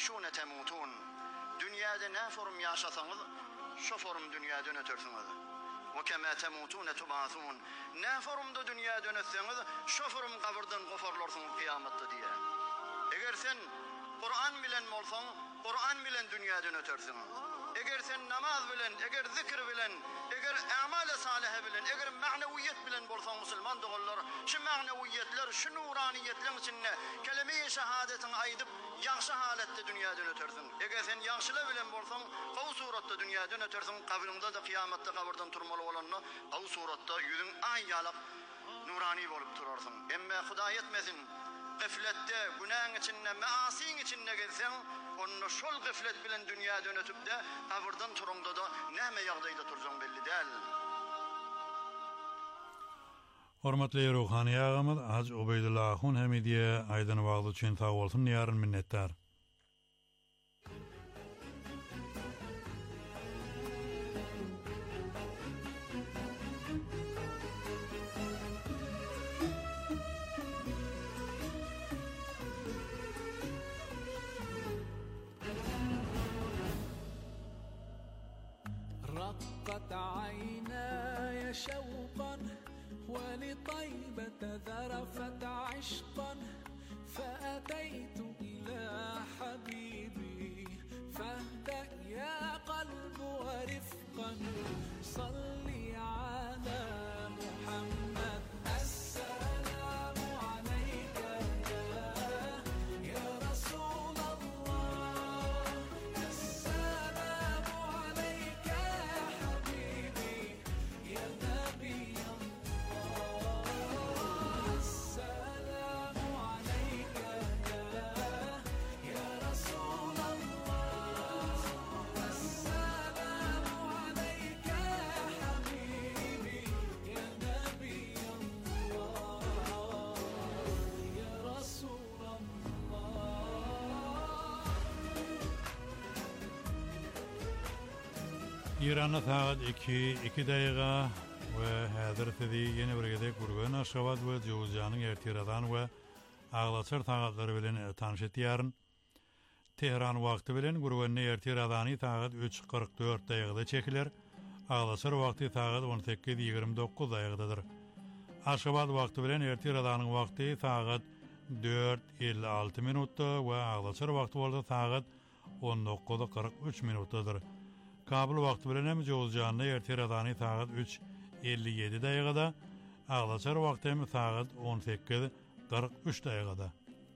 تعيشون تموتون. Dünyada ne forum yaşasanız şu forum dünyada ötürsünüz. Ve kema temutun tubasun. Ne forumda dünyada ötseniz şu forum kabirden koparlarsınız kıyamette diye. Eğer sen Kur'an bilen olsan, Kur'an bilen dünyadan ötürsün. Eğer sen namaz bilen, eğer zikir bilen, eğer amel-i salih bilen, eğer maneviyet bilen bolsan Müslüman doğullar, şu maneviyetler, şu nuraniyetlerin içinde kelime-i şehadetin aydıp yaxşı halette dünyadan ötürsün. Eğer sen yaxşıla bilen bolsan, o suratta dünyadan ötürsün, kabrinde de kıyamette kabirden turmalı olanla, o suratta yüzün ayyalık nurani bolup turarsın. Emme Huda yetmesin. Gıflette, günahın içinde, maasin içinde gelsen, onu şol gıflet bilen dünyadan ötüp de, kabirden turunda da näme ýagdaýda turjaň belli değil. Hormatly ruhani ağamız Hacı Ubeydullah Hamidiye aýdan wagty üçin sag bolsun, ýaryn minnetdar. رقت عيناي شوقا ولطيبة ذرفت عشقا فأتيت إلى حبيبي فاهدأ يا قلب ورفقا صلي على محمد السلام عليك يا رسول الله السلام عليك يا حبيبي يا نبي الله السلام عليك يا رسول الله السلام عليك يا حبيبي يا نبي الله يا رسول الله. İran'da saat 2 daqiqa ve hazır sizi yeni bir gedek gurgun Aşgabat ve Jowzjanyň ertiradan ve Aglaçar taýatlary bilen tanyş etýäryn. Tehran wagty bilen gurgunny ertiradany saat 3:44 daqiqada çekiler. Aglaçar wagty saat 18:29 daqiqadadyr. Aşgabat wagty bilen ertiradanyň wagty saat 4:56 minutda we Aglaçar wagty bolsa saat 19:43 minutdadyr. Kabul wagty bilen hem Jowzjanyň ertiradany saat 3:57 daqiqada, Aglaçar wagty hem saat 18:43 daqiqada.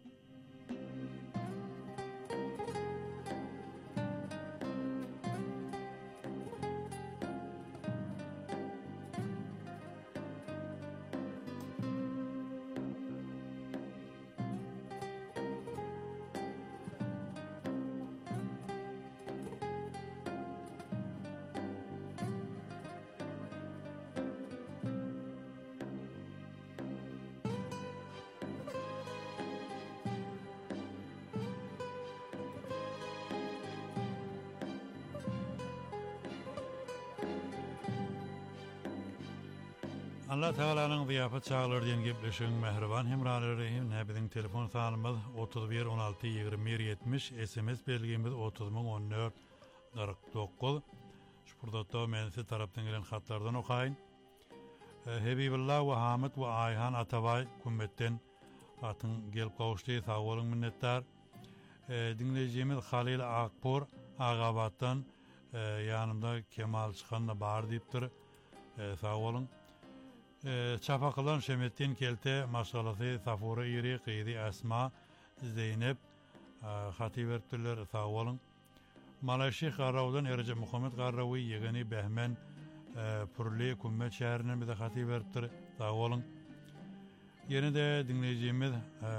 Allah Teala'nın ziyafet çağlarından gepleşen mehriban hemralary näbiziň telefon sanymyz 31 16 21 70 SMS belgimiz 30 49. Şurada mensi tarapdan gelen hatlardan okaýyn. Hebibullah we Hamid we Ayhan Atabay kummetten atın gelip kavuşdy, sag bolun, minnetdar. Dinlejimiz Halil Akpor Agabatdan yanımda Kemal Çıkan'la bar diýipdir. Sag bolun. Çapakılan Şemettin Kelte maşgalası Safura İri Qıydi Asma Zeynep hati veripdirler, sağ olun. Malayşi Qarrawdan Erce Muhammed Qarrawi yegeni Behmen Purli Kummet şäherinden bize hati veripdir, sağ olun. Yine de dinleyicimiz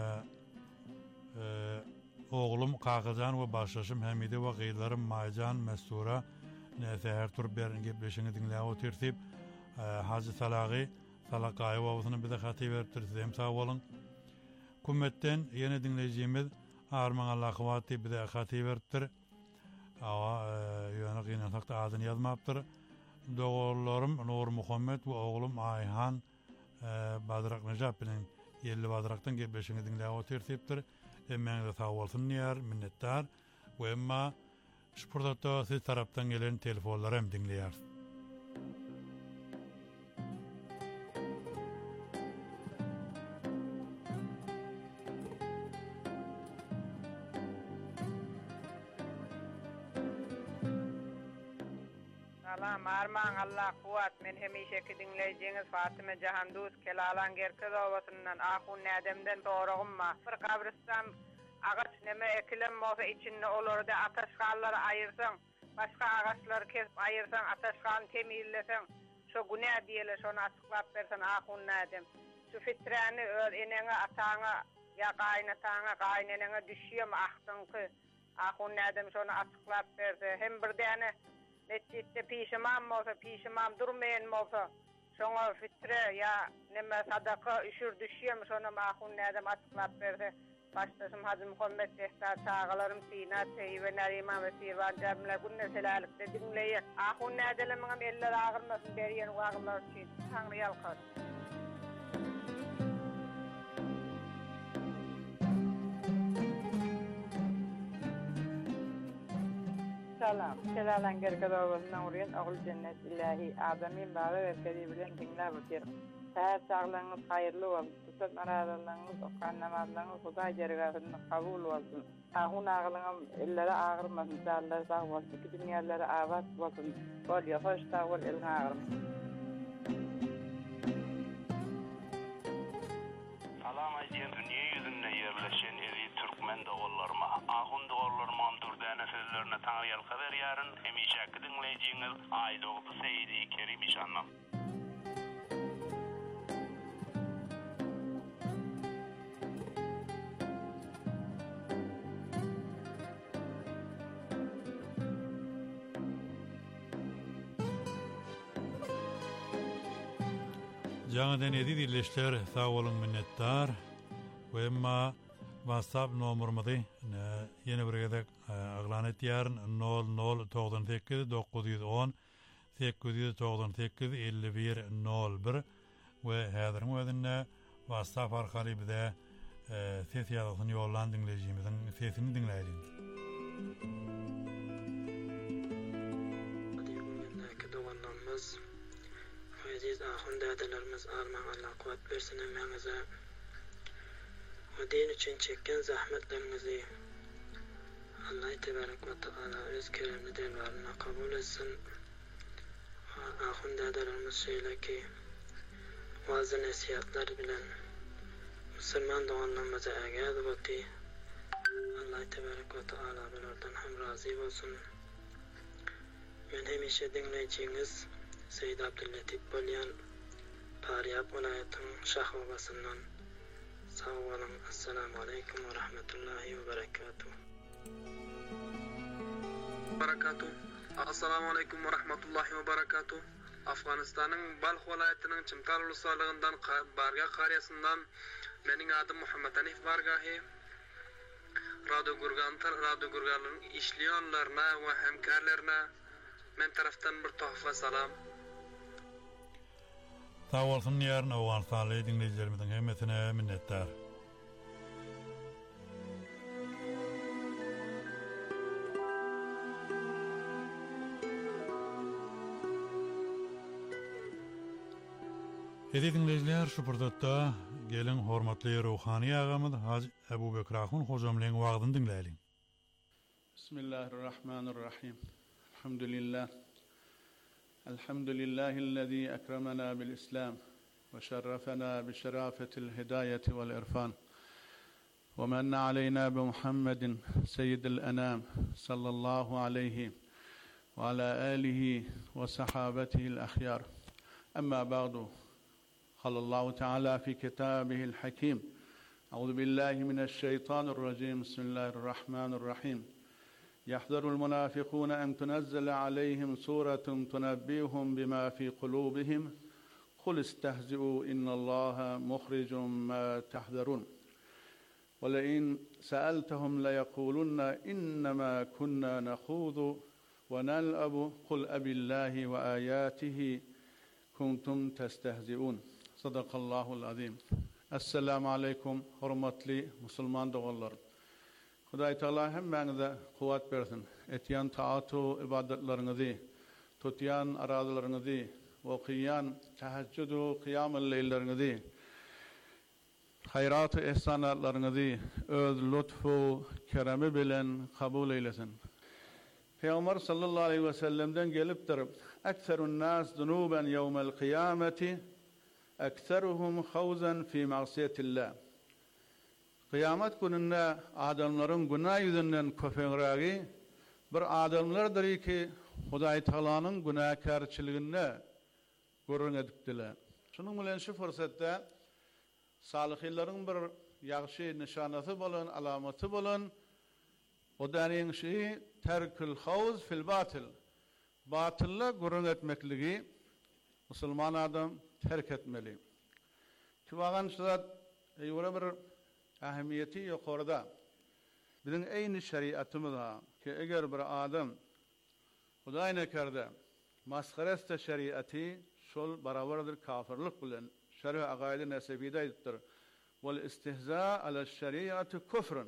oğlum Qaqajan we başlaşım Hamide we gıylarım Maycan Mestura näse her tur berin gepleşini dinläp otursip Hacı Salagı Salakay wawsyny bize hati beripdir, sizem sağ bolun. Kummetten yine dinlejimiz Arman Allahwaty bize hati beripdir. Awa ýöne gynasakda adyny ýazmapdyr. Dogurlarym Nur Muhammed we oglum Ayhan Badrak Nejap bilen Ýelli Badrakdan gepleşini dinläp otursipdir. Emmeňize sağ bolsun ýar, minnetdar. Bu emma şurada siz taraftan gelen telefonlar hem dinleýär. Salam arman Allah kuvat men hemişeki dinleyeceğiniz Fatıma Cahanduz Kelalan Gerkez ovasından ahun nedemden doğrugumma bir kabristan ağaç neme ekilen olsa içinde olur da ataşkalları ayırsan başka ağaçları kesip ayırsan ataşkalını temizlesen şu günah diyele şunu açıklap versen ahun nedem şu fitrani enene atağına ya kaynatağına kaynenene düşüyor mu ahtınkı ahun nedem şunu açıklap verse hem bir tane Netçitte pişimam olsa pişimam durmayan olsa şoňa fitre ya neme sadaka üşür düşýärmi şonu mahun nädem açıklap berdi. Başdaşym Hazım Muhammed Tehtar çağalarym Sina Teyve Narima ve Sirvan Jamla günne selalikde dinleýär. Ahun nädelemiňem eller agyrmasyn berýän wagtlar üçin taňry ýalkar. Salam. Kelalan Gerkez ovasından urýan Ogul Cennet Ilahi Adamin bagy berkedi bilen dinläp otyr. Säher çaglaryňyz haýyrly bolsun. Tutak narazalygyňyz, okan namazlaryňyz Huda jergatyny kabul bolsun. Ahun agylyňam ellere agyrmasyn, jallar sag bolsun, dünýälere awat bolsun. Bolýa hoş tawul elhagyrm. Salam aýdýan dünýä ýüzünde ýerleşen eri türkmen dogullarma, ahun dogullarmam durdana sözlerine taňy ýalka berýäryn, hemişäki dinleýijiňiz Aýdogdy Seydi Kerim işannam. Jaňadan edi dilleşler sağ olun minnettar. Bu emma WhatsApp nomerimizi ýene bir gezek aglan etýäryn 0098 910 898 5101 we häzirň özünde WhatsApp arkaly bize ses ýazysyny ýollan dinleýijimiziň sesini dinleýäris. Aziz ahun dadalarımız arman Allah kuvvet versin emenize o din için çekken zahmetlerinizi Allah tebarek ve teala öz keremli delvarına kabul etsin. Ahun dadalarımız şöyle ki bazı nasihatler bilen Müslüman doğanlarımıza agad oldu. Allah tebarek ve teala bunlardan hem razı olsun. Men hemişe dinleyeceğiniz Seyyid Abdüllatif bolýan Paryap welaýatynyň Şah obasyndan sağ bolun. Assalamu aleykum we rahmetullahi we berekatuh. Assalamu aleykum we rahmetullahi we berekatuh. Afganistanyň Balx welaýatynyň Çymtar ulusalygyndan Barga qarýasyndan meniň adym Muhammed Hanif Bargahy. Radio Gurganlaryň işleýänlerine we hemkarlaryna men tarafdan bir tohfa salam. Sağ olsun yarın Awganistany dinleyijilerimizin hemmetine minnettar. Edi dinleyijiler şu purdatda gelin hormatly ruhani agamyz Haji Ebu Bekir Ahun hojamlyň wagtyny dinleýäliň. Bismillahirrahmanirrahim. Elhamdülillah. الحمد لله الذي أكرمنا بالإسلام وشرفنا بشرافة الهداية والإرفان ومن علينا بمحمد سيد الأنام صلى الله عليه وعلى آله وصحابته الأخيار أما بعد قال الله تعالى في كتابه الحكيم أعوذ بالله من الشيطان الرجيم بسم الله الرحمن الرحيم يحذر المنافقون أن تنزل عليهم سورة تنبئهم بما في قلوبهم قل استهزئوا إن الله مخرج ما تحذرون ولئن سألتهم ليقولن إنما كنا نخوض ونلعب قل أبي الله وآياته كنتم تستهزئون صدق الله العظيم. السلام عليكم حرمتلي مسلمان دوغالlar. Hudaý Taala hemmeňize kuwat bersin. Etýän taatu ibadetlerinizi, tutýan arazylaryňyzy, okuyan tahajjudu qiyamul leýllerinizi, hayrat-ı ihsanatlarınızı öz lütfu, keremi bilen kabul eylesin. Peygamber sallallahu aleyhi ve sellem'den gelipdir. Ekserun nas zunuben yevmel kıyameti, ekseruhum havzan fi ma'siyetillah. Kıyamet gününde adamların günah yüzünden köpeğiragi, bir adamlardır ki Hudaý Taalanyň günahkarçylygyny görüň edipdiler. Şunun bilen şu fursatda salihlerin bir ýagşy nişanasy bolan, alamaty bolan, o däniň şi terkül havz fil batil. Batylla görüň etmekligi musulman adam terk etmeli. Kiwagan şudat ýöre bir ähmiýeti ýokarda. Biziň eýni şeriatymyzda ki eger bir adam Hudaý nekerde maskareste şeriaty şol barabardyr kafirlik bilen şerh agaýdy nesebide aýtdyr. Wal istihza ala şeriaty küfrün.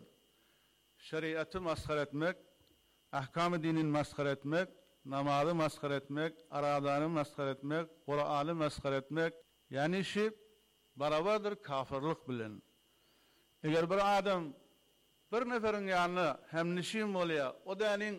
Şeriaty maskar etmek, ahkam-ı dinin maskar etmek, namazy maskar etmek, aradany maskar etmek, Qur'any maskar etmek, yani şi barabardyr kafirlik bilen. Eger bir adam bir neferin ýanyna hem nişin bolýar, o däniň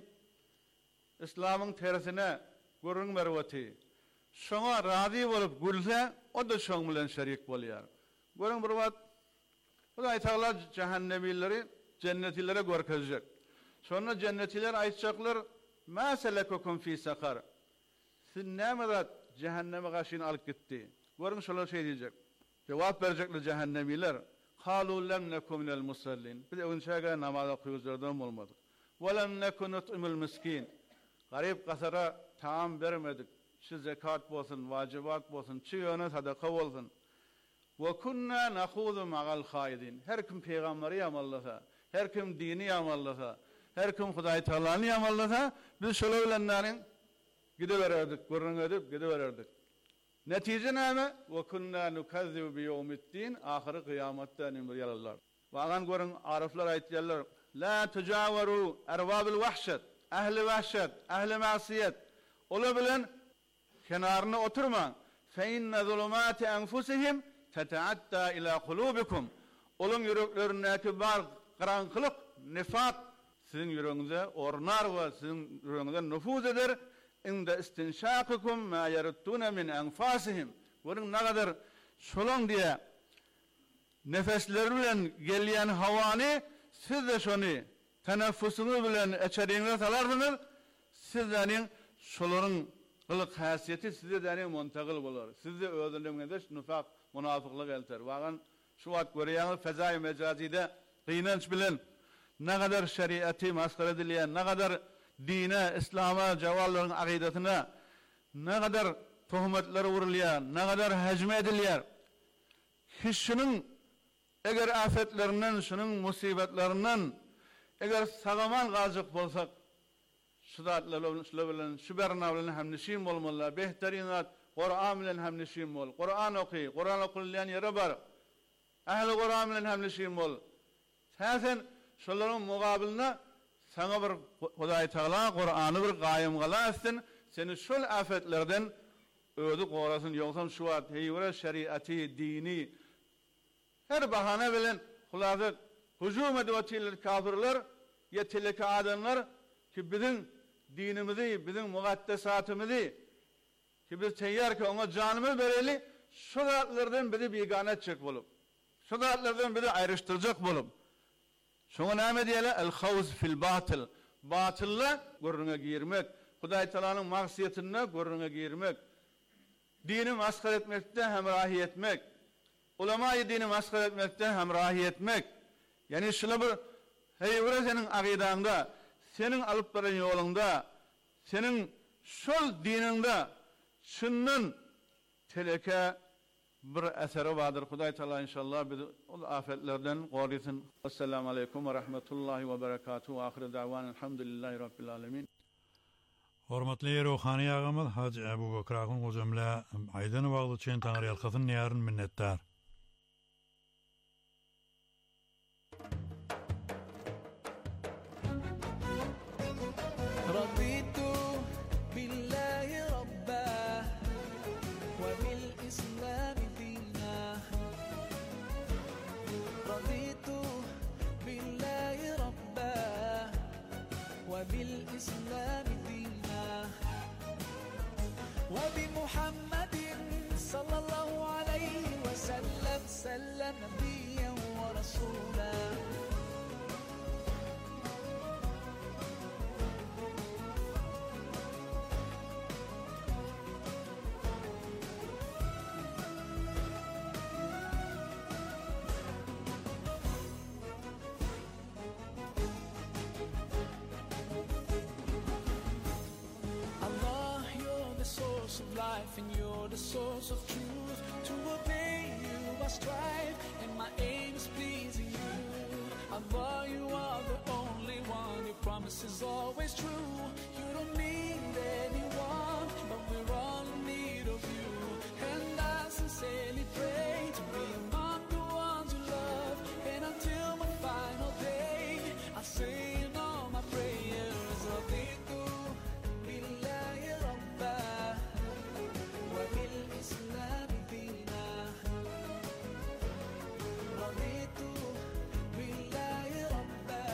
İslamyň tersine görüň berweti. Şoňa razy bolup gülse, o da şoň bilen şerik bolýar. Görüň bir wagt Hudaý Taala cehennemlileri cennetlere görkezjek. Sonra cennetliler aýtjaklar: "Ma selekukum fi sakar?" Siz näme cehenneme gaşyny alyp gitdi? Görüň şolar şey diýjek. Jogap berjekler cehennemliler: "Qalu lam nakum minel musallin." Biz öňçäge namaz okuyjlardan bolmadyk. "Wa lam nakun nut'imul miskin." Garip gasara taam bermedik. Şu zekat bolsun, wajibat bolsun, çyýana sadaka bolsun. Wa kunna nakhudu ma'al khaidin. Her kim peýgamberi ýamallasa, her kim dini ýamallasa, her kim Hudaý Taalany ýamallasa, biz şolar bilenleriň gide bererdik, görüň edip gide bererdik. Netije näme? Wa kunna nukazzibu bi yawmiddin, ahyry kıyamatda nimir ýalanlar. Wagan görüň arifler aýtýarlar: "La tujawaru arwabil wahshat." Ahli vahşet, ahli masiyet. Ola bilen kenaryna oturma. Fe inne zulumati enfusihim teta'atta ila kulubikum. Olun yüreklerindeki bar karanlık, nifak sizin yüreğinize ornar ve sizin yüreğinize nüfuz eder. İnde istinşakikum ma yaruttuna min enfasihim. Bunun ne kadar şolong diye nefesleri bilen geliyen havani siz de şonu teneffüsünü bilen eçeriňize salardınız, sizlerin şolaryň ılık häsiýeti size däniň montagil bolar. Sizi öldürmeginde nifak, munafıklyk elter. Wagan şu wagt görýäňiz fezaý mejazide gynanç bilen ne kadar şeriaty maskar edilýän, ne kadar dine, İslama, jawablaryň aqidatyna ne kadar tohmatlar urulýan, ne kadar hejme edilýär. Kişiniň eger afetlerinden, şunun musibetlerinden eger sagaman gazyk bolsak, şu bilen, şu berna bilen hem nişin bolmalar, behterinat, Qur'an bilen hem nişin bol. Qur'an oky, Qur'an okylýan ýere bar. Ahli Qur'an bilen hem nişin bol. Sen şolaryň mugabiline sana bir Hudaý Taala Qur'any bir gaýym galasyn, seni şol afetlerden ödü gorasyn, ýoksa şu wagt heýwere şeriaty, dini her bahane bilen hulasa hücum edýär kafirler, ýetilek adamlar ki bizim dinimizi, bizim mugaddesatymyzy ki biz teýýär ki ona janymyzy bereli, şu zatlardan bizi begane etjek bolup, şu zatlardan bizi aýryşdyrjak bolup. Şoňa näme diýerler? El-havz fil batil. Batylla görüňe girmek, Hudaý Taalanyň maksiyetine görüňe girmek, dini maskar etmekde hemrahi etmek, ulama-y dini maskar etmekde hemrahi etmek. Yani şuna bir heýwere senin aqidaňda, senin alyp baran ýolunda, senin şol dininde şundan teleke bir eseri vardır. Hudaý Taala inşallah biz o afetlerden gorysyn. Assalamu aleykum ve rahmetullahi ve berekatuhu. Ahire da'wan elhamdülillahi rabbil alamin. Hormatly ruhani agamy Haji Abu Bakr agam o jemle aýdany bagly çen taňry ýalkasyn ýaryn minnetdar. وبالإسلام دينا وبمحمد صلى الله عليه وسلم سلم نبيا ورسولا of life and you're the source of truth. To obey you I strive and my aim is pleasing you. Allah, you are the only one, your promise is always true. You don't need anyone, but we're all in need of you. And I sincerely pray to be among the ones you love. And until my final day I say in all my prayers, Raditu billahi rabba وبالإسلام دينا رضيت بالله ربا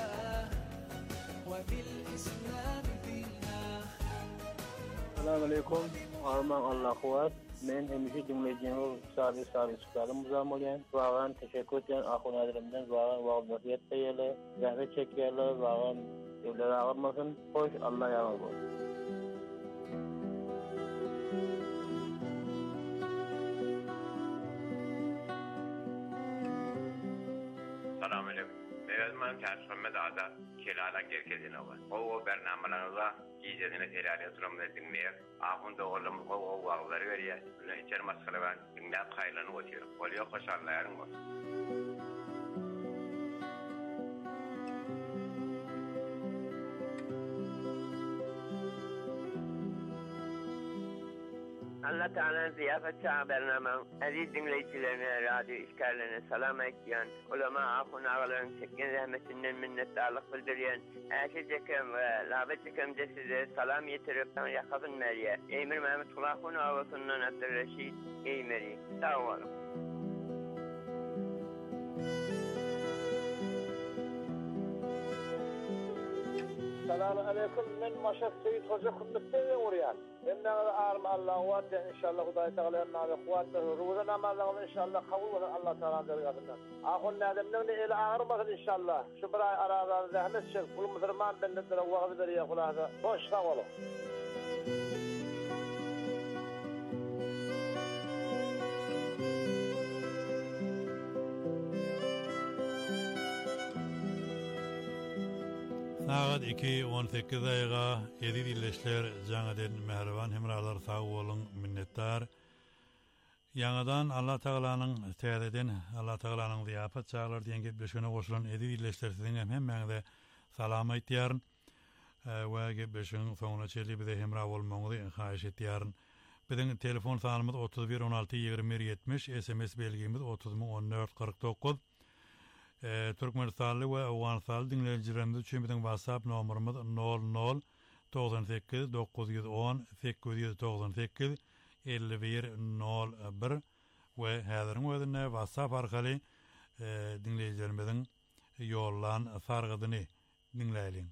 وبالإسلام دينا. السلام عليكم. Arman Allah kuvat. Men hemşi dinleyeceğim sabi sualım uzamolayan. Vağan teşekkür eden ahunadırımdan vağan vağdafiyet beyle. Zahmet çekerler vağan evlere ağırmasın. Hoş Allah yağmur olsun. Selamünaleyküm. Mevzman Çarşamba dağda Kelalan gerkezine var. O bernamelerinize giyeceğine telaliye turamda dinleyip, ahunda oğlum o vağları veriyor. Bunu içer masakları var. Dinleyip kaylanı otuyor. Oluyor koşarlayarım var. Allah Teala'nın ziyafet çağı bernamın aziz dinleyicilerine, radyo işgallerine selam ekleyen, ulema ahun ağaların çekken rahmetinden minnettarlık bildiriyen, Aşi Cekem ve Labet Cekem de size selam yetirip yakabın meriye. Eymir Mehmet Kulahun ağasından Abdülreşid Eymeri. Sağ olun. Selamun aleyküm. Men Maşat Seyit Hoca Kunduk'ta uğrayan. Ben de ağrım Allah'a vaat inşallah Hudayi Teala'nın nabi kuvvet verir. Ruza namazlarını inşallah kabul verir Allah Teala'nın dergâhından. Ahun nademden de eli ağırmasın inşallah. Şu bir ay aralarını zahmet çek. Kul Müslüman bendetlere vaaz veriyor kulağı. Hoş sağ olun. Saat 2:18 daýga edip illeşler jaňadan mehriban hemralar sağ bolun minnettar. Ýaňadan Allah Tagalanyň täzeden Allah Tagalanyň ziýafat çaglar diýen gepleşigine goşulan edip illeşler siziň hem meňde salam aýtýaryn we gepleşigiň soňuna çelip bize hemra bolmagyny haýyş etýäryn. Biziň telefon sanymyz 31 16 21 70, SMS belgimiz 30 14 49. Türkmenistanly we Awganystan dinleyijilerimiz üçin biziň WhatsApp nomerimiz 00 98 910 898 5101 we häziriň özünde WhatsApp arkaly dinleyijilerimiziň ýollan sargydyny dinleýin.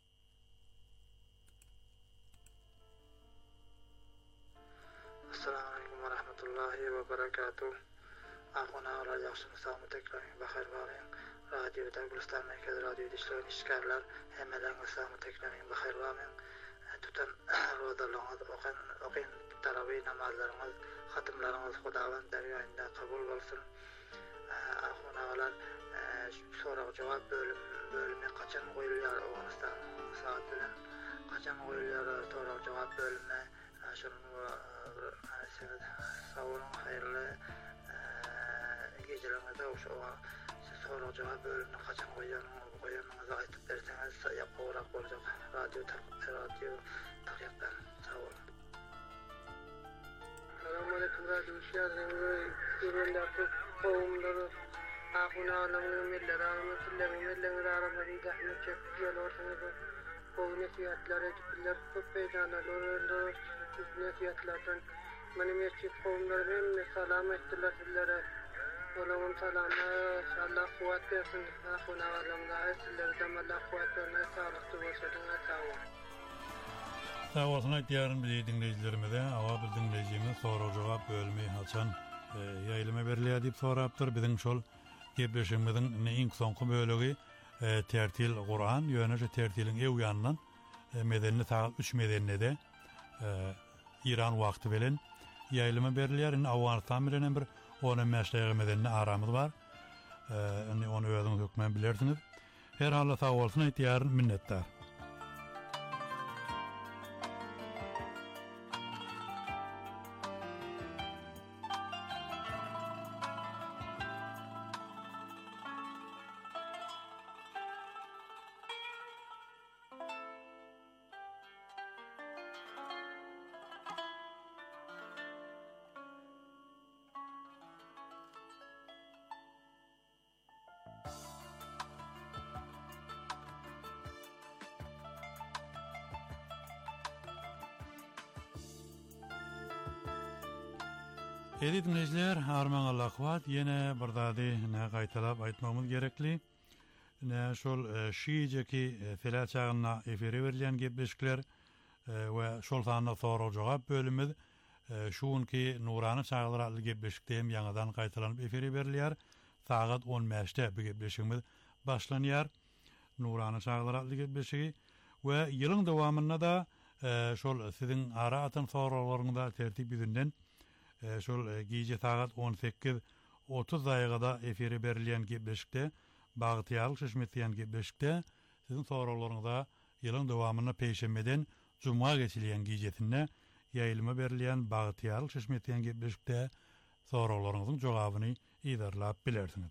Assalamu alaikum wa rahmatullahi wa barakatuh. Ahuna ala yaxşını sağımı tekrar bakır varayım. Radyoda Gülistan Merkezi Radyoda işleyen işgarlar hemelen sağımı tekrar bakır varayım. Tutan rodalarınız okuyun taravi namazlarınız, hatımlarınız Hudavan dergahında kabul olsun. Ahuna ala soru cevap bölümü kaçan koyuluyor Afganistan saatine. Kaçan koyuluyor soru cevap bölümüne. Şunun sağ olun, hayırlı gecelerinize hoş olan soru cevap bölümünü kaçan koyanınızı aytıp derseniz yapma olarak olacak. Radyo takyaktan sağ olun. Selamun aleyküm radyo işlerden güvenlikli kovumları Ahuna alanın milleri milleri aramayı zahmet çekip yol ortamında bu nesihatler edipler çok beyzanalar nesihatlerden benim eski kovumlarım selam ettiler sizlere Oğlumun salamı, Allah kuvvet versin. Ahuna varlamda, sizlerden Allah kuvvet versin. Sağlıklı olsun, sağ olun. Sağ olsun aytýaryn bizi dinleýijilerimize, awa biz dinleýijimiz soraw-jogap bölümi açan ýaýlyma berilýär diýip sorapdyr. Biziň şol gepleşigimiziň iň soňky bölegi tertil Qur'an, ýöne tertilin ew ýanyndan medeni saat 3 medeninde İran wagty bilen ýaýlyma berilýär. Awganistan bilen bir 15 daýga medenine aramyz bar. Onu özüňiz hökmen bilersiňiz. Her halda sağ bolsun aýtýaryn minnetdar. Edi dinleyijiler, arman Allah kuat, yine birdadi ne gaýtalap aýtmamyz gerekli. Ne şol şiýjeki felat çagyna eferi berilýän gepleşikler we şol sanda soraw-jogap bölümimiz şuňky nurany çaglar adly gepleşikden ýangadan gaýtalanyp eferi berilýär. Saat 15-de bu gepleşigimiz başlanýar. Nurany çaglar adly gepleşigi we ýylyň dowamynda da şol siziň ara atan sorawlaryňyza tertip ýüzünden şol gece saat 18:30 daýgada eferi berilýän gepleşikde bagtyarlyk şeşmetýän gepleşikde siziň sorawlaryňyza ýylyň dowamyna peýşembeden juma geçilýän gijetinde ýaýlyma berilýän bagtyarlyk şeşmetýän gepleşikde sorawlaryňyzyň jogabyny ýerlap bilersiňiz.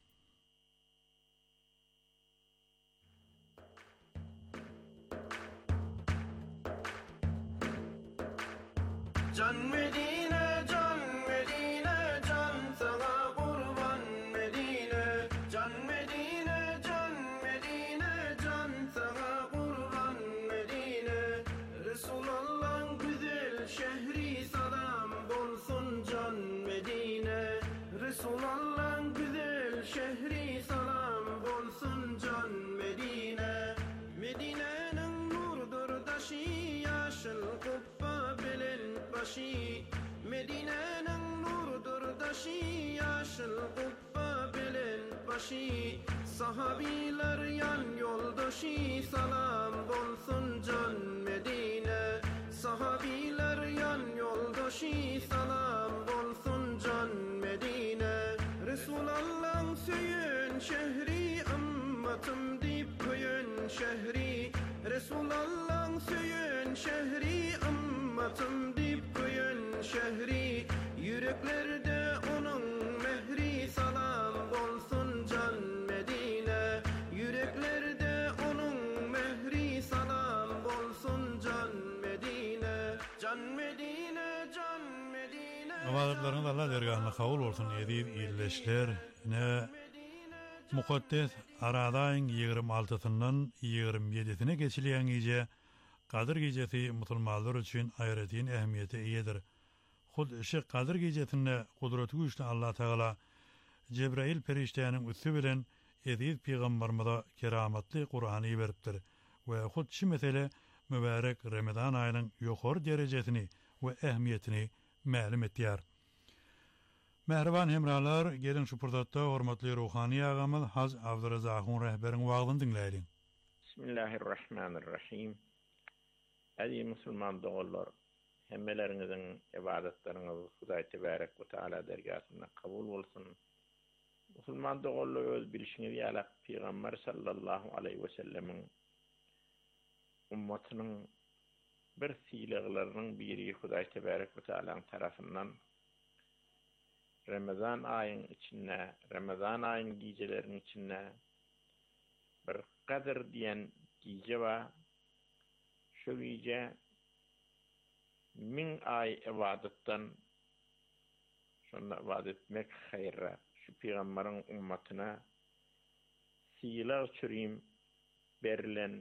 Can Medine, can Medine, can sana kurban Medine. Can Medine, can Medine, can sana kurban Medine. Resulullah'ın güzel şehri salam bolsun can Medine. Resulullah'ın güzel şehri salam bolsun can Medine. Medine'nin nurdur daşı yaşıl kubba belen başı. Medine'nin nurdur daşı yaşıl kubba belen başı. Sahabiler yan yoldaşı salam bolsun can Medine. Sahabiler yan yoldaşı salam bolsun can Medine. Resulullah'ın söyün şehri ammatım dip koyun şehri. Resulullah'ın söyün şehri ammatım dip koyun şehri. Yüreklerde onun mehri salam bolsun can Medine. Yüreklerde onun mehri salam bolsun can Medine. Can Medine, can Medine. Awazlaryňyz Allah dergahyna kabul bolsun edip ýerleşler. Ne mukaddes Aradaýyň 26-syndan 27-sine geçilýän gece Kadir gecesi musulmanlar üçin aýratyn ähmiýeti eýedir. Hud şu Kadir gecesinde kudreti güçlü Allah Teala Cebrail perişteýäniň üstü bilen Aziz peýgamberimize keramatly Qur'any beripdir we hud şu mesele mübarek Ramazan aýynyň ýokary derejesini we ähmiýetini ma'lum etýär. Mehriban hemralar, gelin şu pursatda hormatly ruhany agamy Haz Abdurazzakyň rehberiň wagtyny dinleýin. Bismillahirrahmanirrahim. Aziz musulman dogallar, hemmeleriňiziň ibadetleriniz Hudaý tebarek we taala dergahyna kabul bolsun. Musulman dogallar öz bilişiňizi ýalak Peýgamber sallallahu aleyhi we sellemiň ummatynyň bir sileglarynyň biri Hudaý tebarek we taalaň tarapyndan Ramazan ayının içinde, Ramazan ayının gecelerinin içinde bir Kadir diyen gece var. Şu gece 1000 ay ibadetten şunu ibadet etmek hayra. Şu Peygamberin ummatına siler çürüyüm verilen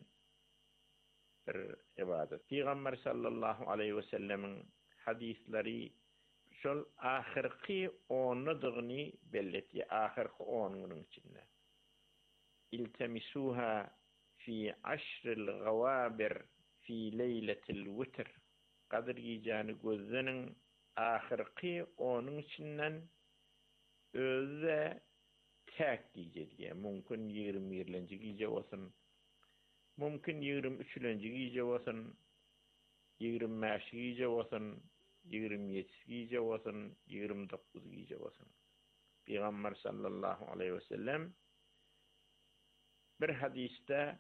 bir ibadet. Peygamber sallallahu aleyhi ve sellemin hadisleri şol ahirki onudugni belleti ahirki onunun içinde. İltemisuha fi aşril gawabir fi leyletil witr. Kadir giyeceğini gözünün ahirki onun içinden özü tek giyece diye. Mümkün 20 giyece olsun. Mümkün 23 giyece olsun. 25 giyece olsun. 27 giyece olsun. 29 giyece olsun. Peygamber sallallahu aleyhi ve sellem bir hadiste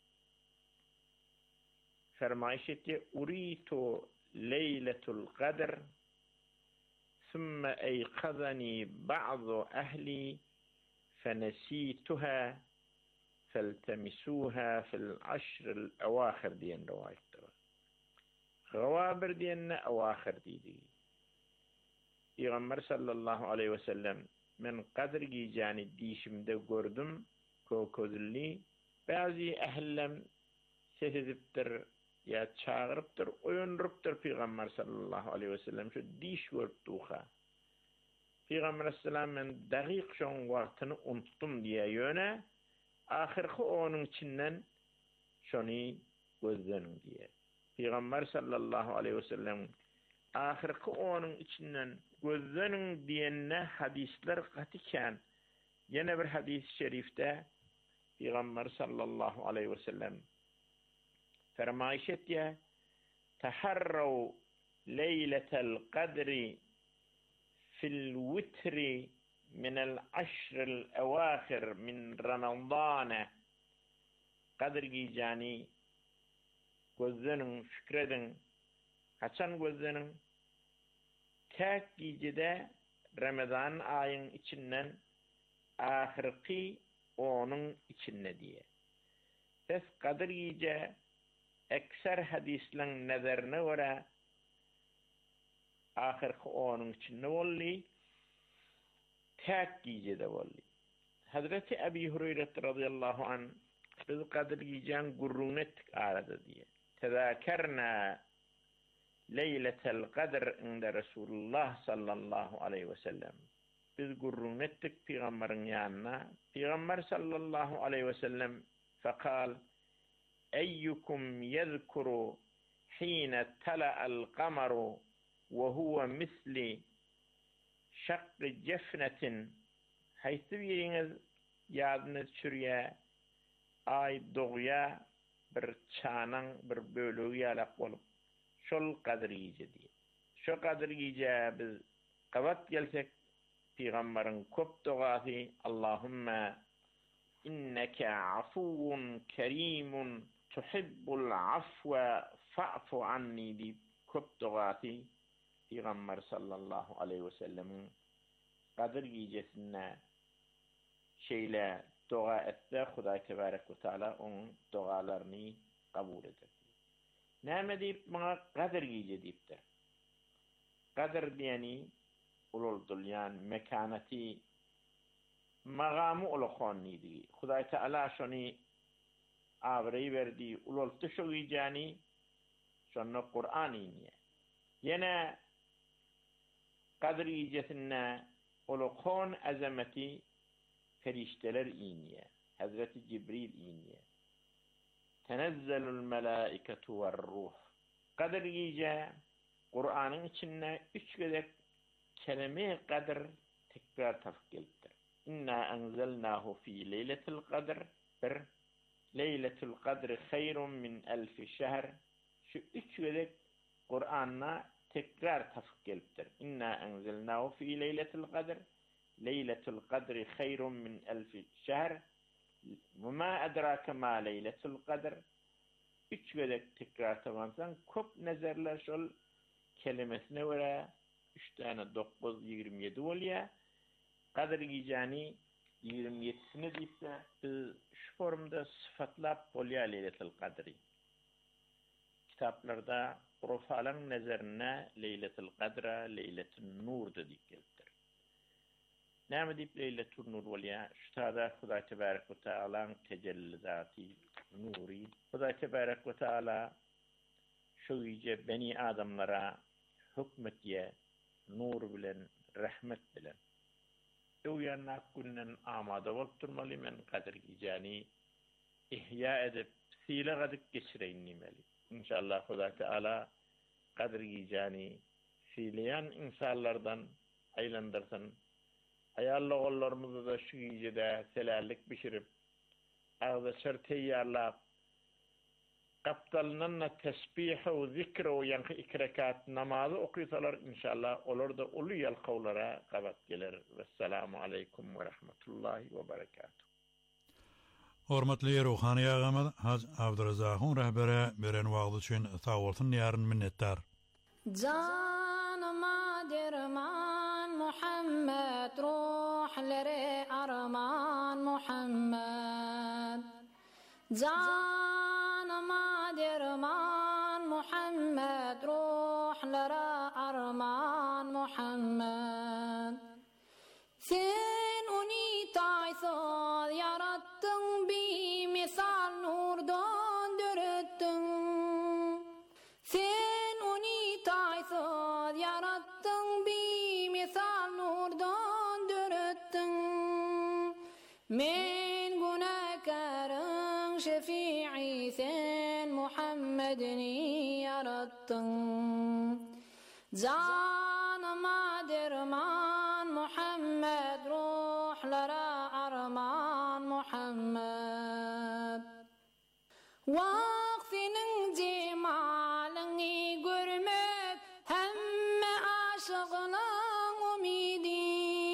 fermayış etti. Uritu leyletul qadr ثم أيقظني بعض أهلي فنسيتها فالتمسوها في العشر الأواخر دين روايته غوابر دين أواخر دي Peygamber sallallahu aleyhi ve sellem men qadr giyeceğini dişimde gördüm kokozulli bazı ehlem sesiziptir ya çağırıptır, oyunruptır Peygamber sallallahu aleyhi ve sellem şu diş görüptuğa. Peygamber sallallahu dakik şon vaktini unuttum diye yöne ahirki onun içinden şonu gözlenim diye. Peygamber sallallahu aleyhi ve sellem ahirki onun içinden gözlenim diyene hadisler katiken yine bir hadis-i şerifte Peygamber sallallahu aleyhi ve sellem فرمایش اتی تحروا ليلة القدر في الوتر من العشر الأواخر من رمضان قدر گیجانی gözlenin fikredin kaçan gözlenin tek gecede Ramazan ayın içinden ahirki onun içinde diye. Biz kadir gece ekser hadislerin nazarına göre ahirki onun içinde olli tek gecede olli. Hazreti Ebi Hureyre radıyallahu anh biz kadir gecen gurrun ettik arada diye. Tezakerna leyletel kadr inde Resulullah sallallahu aleyhi ve sellem. Biz gurrun ettik Peygamberin yanına. Peygamber sallallahu aleyhi ve sellem fekal أيكم يذكر حين تلأ القمر وهو مثل شق جفنة حيث biriniz yadını çürüye ay doğuya bir çanan bir bölüğü yalak olup şol kadir giyce diye. Şu kadir giyce biz kavat gelsek Peygamberin köp doğası Allahümme inneke afuvun kerimun tuhibbul afwa fa'fu anni di köp doğası Peygamber sallallahu aleyhi ve sellemin kadir giycesine şeyle dua etse Huday Tebarek ve Teala onun dualarını kabul eder. Näme deyip bana kadir giyce deyipdir. Kadir diyeni ulul yani mekaneti magamı ulukhon nidi. Huday Teala şunu avreyi verdi. Ulul tuşu giycani şunu Kur'an iniye. Yine kadir giycesine ulukhon azameti ferişteler iniye. Hazreti Cibril iniye. Tenezzelul melaiketu ve ruh. Kadir giyce Kur'an'ın içinde 3 gedek kelime kadir tekrar tafkildir. İnna enzelnahu fi leyletil kadr. Bir leyletul kadr hayrun min elfi şehr. Şu 3 gedek Kur'an'a tekrar tafkildir. İnna enzelnahu fi leyletil kadr. Leyletul kadr hayrun min elfi şehr. وما أدراك ما ليلة القدر 3 gedek tekrar tabansan köp nezerler şol kelimesine göre 3 tane 9 27 oluyor. Kadir giycani 27'sini deyipse biz şu formda sıfatlap oluyor Leyletul Kadri. Kitaplarda Urfalan nezerine Leyletul Kadra, Leyletul Nur dedik geldir. Näme deyip Leyletul Nur bolýa? Şutada Hudaý Tebarek we Teala'nın tecellizaty nuri. Hudaý Tebarek we Teala şu ýe beni adamlara hükmetýe, nur bilen, rahmet bilen. Uyannak günnen amada bolup durmaly men gadirki jani ihya edip sile gadyp geçireyin nimeli. İnşallah Huda Teala gadirki jani sileyen insanlardan aylandırsın. Ayalla gollarymyzy da şu gijede selallik bişirip ağza şer teýýarlap Kaptalnanna tesbih we zikr we ýanky 2 rekat namazy okuýsalar inşallah olar da uly ýalkawlara gabat geler. Vesselamu aleykum we rahmetullahi we berekatuh. Hormatly ruhany ýagamy Haj Abdurazzakyň rahbere beren wagty üçin sag bolsun ýaryn minnetdar. Canıma derman Muhammed, ruhlere arman Muhammed. Canıma derman Muhammed, ruhlere arman Muhammed. Sen onu taysal yarattın, bir misal nurdan dörettin. Sen onu taysal yarattın, bir misal nurdan dörettin. Men günahkarın şefi'i sen Muhammed'ini yarattın. Canıma derman Muhammed, ruhlara arman Muhammed. Vakfinin cemalini görmek hemme aşıqlığın umidi.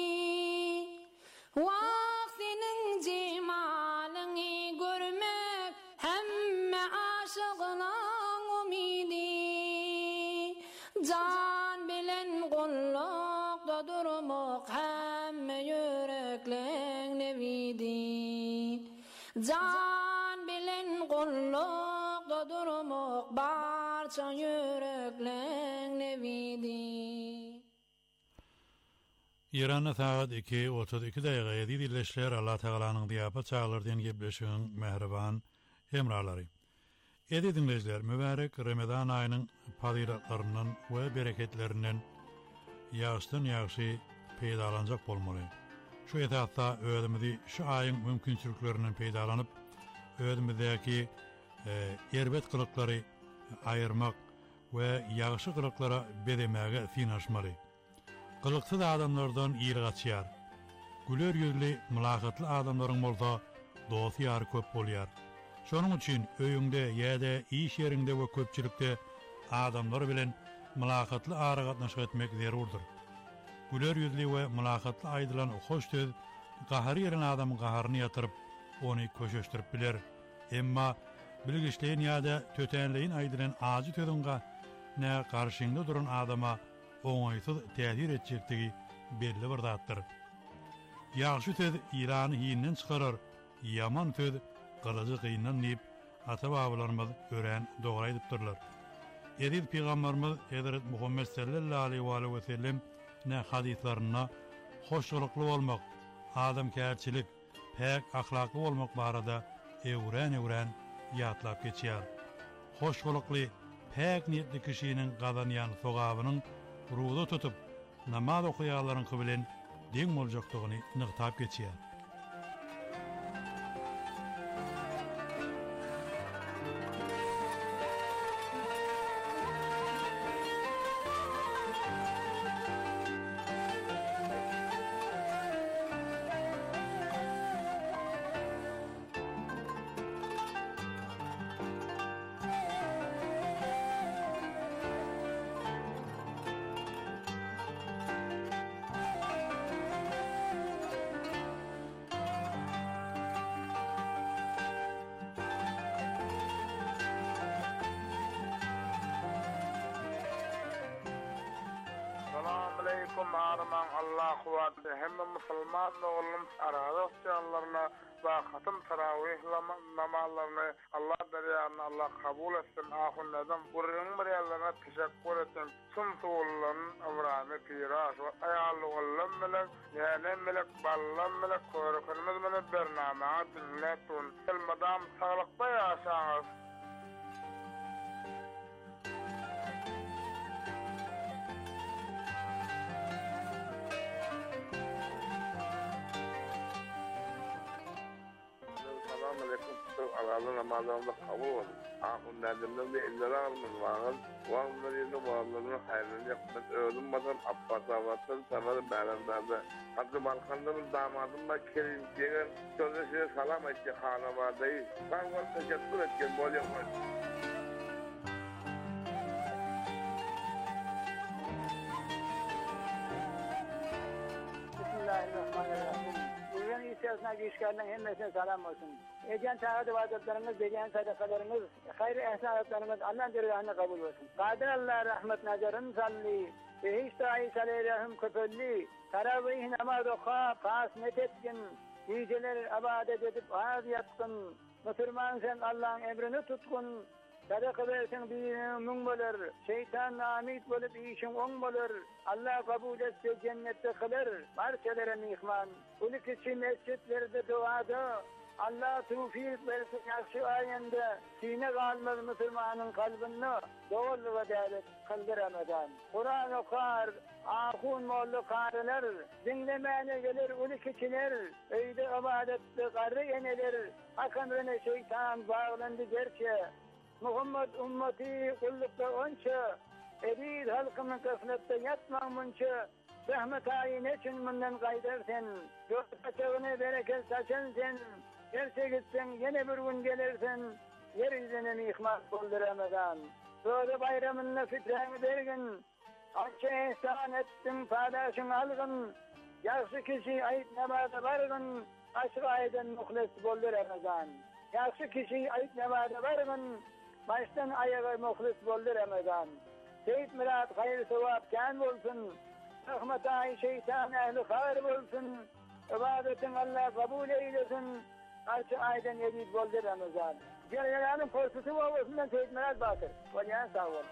Vakfinin cemalini görmek hemme aşıqlığın umidi. Can bilen kullukda durmak hemme yüreklerin nevidi. Can bilen kullukda durmak barça yüreklerin nevidi. İran'a saat 2:32 daqiqa dinleşler Allah Teala'nın diýapy çağlardan gepleşiň mehriban hemralary. Edi dinleşler mübarek Ramazan aýynyň fazilatlarynyň we bereketlerinden ýaşdan ýaşy peýdalanjak bolmaly. Şu etapda özümizi şu aýyň mümkinçiliklerinden peýdalanyp özümizdäki erbet kılıklary ayırmak we ýaşy kılyklara bedemäge finaşmaly. Kılıksız adamlardan ýyry gaçýar. Güler ýüzli, mülakatly adamlaryň bolsa, dost ýary köp bolýar. Şonuň üçin öýüňde ýa-da iş ýerinde we köpçilikde adamlar bilen mülakatly ara gatnaşyk etmek zerurdur. Güler ýüzli we mülakatly aýdylan hoş söz gahary ýeren adamyň gaharyny ýatyryp, ony köşeşdirip biler. Emma bilgiçleýän ýa-da tötenleýin aýdylan azy tözüňe nä garşyňda duran adama oňaýsyz täsir etjekdigi belli bir zatdyr. Ýaxşy söz ýyrany hiýinden çykarar, ýaman söz galyjy gyndan nip ata-babalarymyz ören dogry aýdypdyrlar. Edip Peygamberimiz Hazrat Muhammed sallallahu aleyhi ve sellem ne hadislerine hoşgörükli bolmak, adamkärçilik, pek ahlakly bolmak barada ewren ýatlap geçýär. Hoşgörükli, pek niyetli kişiniň gazanýan sogabynyň ruhda tutup namaz okuýarlaryň bilen deň boljakdygyny nygtap geçýär. Arman Allah kuwatly hemme musulman oğlum arada canlarına ve hatım tarawih namazlarını Allah deryanı Allah kabul etsin. Ahunnadan burun biraylarına teşekkür etsin. Tüm tuğulların ömrani piraş ve ayarlı oğlum melek, yani melek, ballam melek, korkunumuz melek bernamağa dinletun. Elmadam sağlıkta yaşanız. Allah'ın namazlarında kabul olsun. Ahun nedimden de ellere almış varın. Varınlar yerine varınların hayrını yapmak. Öldüm badan Abbas Avvat'tan sanırım beğenlerde. Hakkı Balkan'da damadım da Kerim Cegen. Sözleşiye salam etti hanavadayı. Ben var teşekkür etken bol yapmak. Bismillahirrahmanirrahim. Bugün İsa'sına güçlerden hemmesine selam olsun. Ecen taat ibadetlerimiz, begeyen sadakalarımız, hayır ehsanatlarımız Allah'ın dergahına kabul olsun. Kadir Allah rahmet nazarın salli, ve hiç dahi saleylerhim köpölli, taravih namaz oka, kasmet etkin, geceler abadet edip ağız yatkın, Müslüman sen Allah'ın emrini tutkun, sadaka versin birinin mün bolur, şeytan namit bolup işin on bolur, Allah kabul etse cennette kılar, marşelere mihman, ulik için mescitlerde duada, Allah tevfik versin yakşı ayında, sine kalmaz Müslümanın kalbini, doğru ve devlet kıldıramazan. Kur'an okar, ahun mollu karılar, dinlemeyene gelir ulik içiner, öyde ibadette karı yenelir, hakamrine şeytan bağlandı gerçe, Muhammed ümmeti kullukta onça, erid halkının kısmette yatman munça, zahmet ayin için bundan kaydersen, göz saçağını bereket saçan sen, gerçe gitsen yine bir gün gelirsen, yeryüzüne mihman bulduramazan. Böyle bayramınla fitreni bergin, ança ihsan ettin paydaşın algın, yakşı kişi ayıp namaza vargın, aşırı aydan muhles bulduramazan. Yakşı kişi ayıp namaza vargın, baştan ayağa muhlis boldur Ramazan. Seyit Murat hayır sevap kan olsun. Rahmet-i şeytan ehli hayır olsun. İbadetin Allah kabul eylesin. Karşı aydan yedid boldur Ramazan. Celalanın korkusu olmasından Seyit Murat Batır. Valyan sağ olun.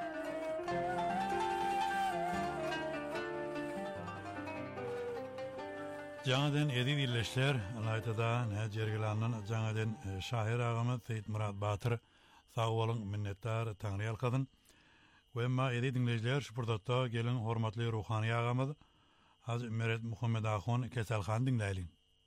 Jaňadan edip illeşler, Alaytada Jergilandan jaňadan şair agamy Seyit Murat Batır sağ bolun, minnettar, taňry alkadyn. Wemma edi dinleýijiler, şu purdatda gelin hormatly ruhani agamyz Hazrat Meret Muhammed Ahun Keselhan dinleýin.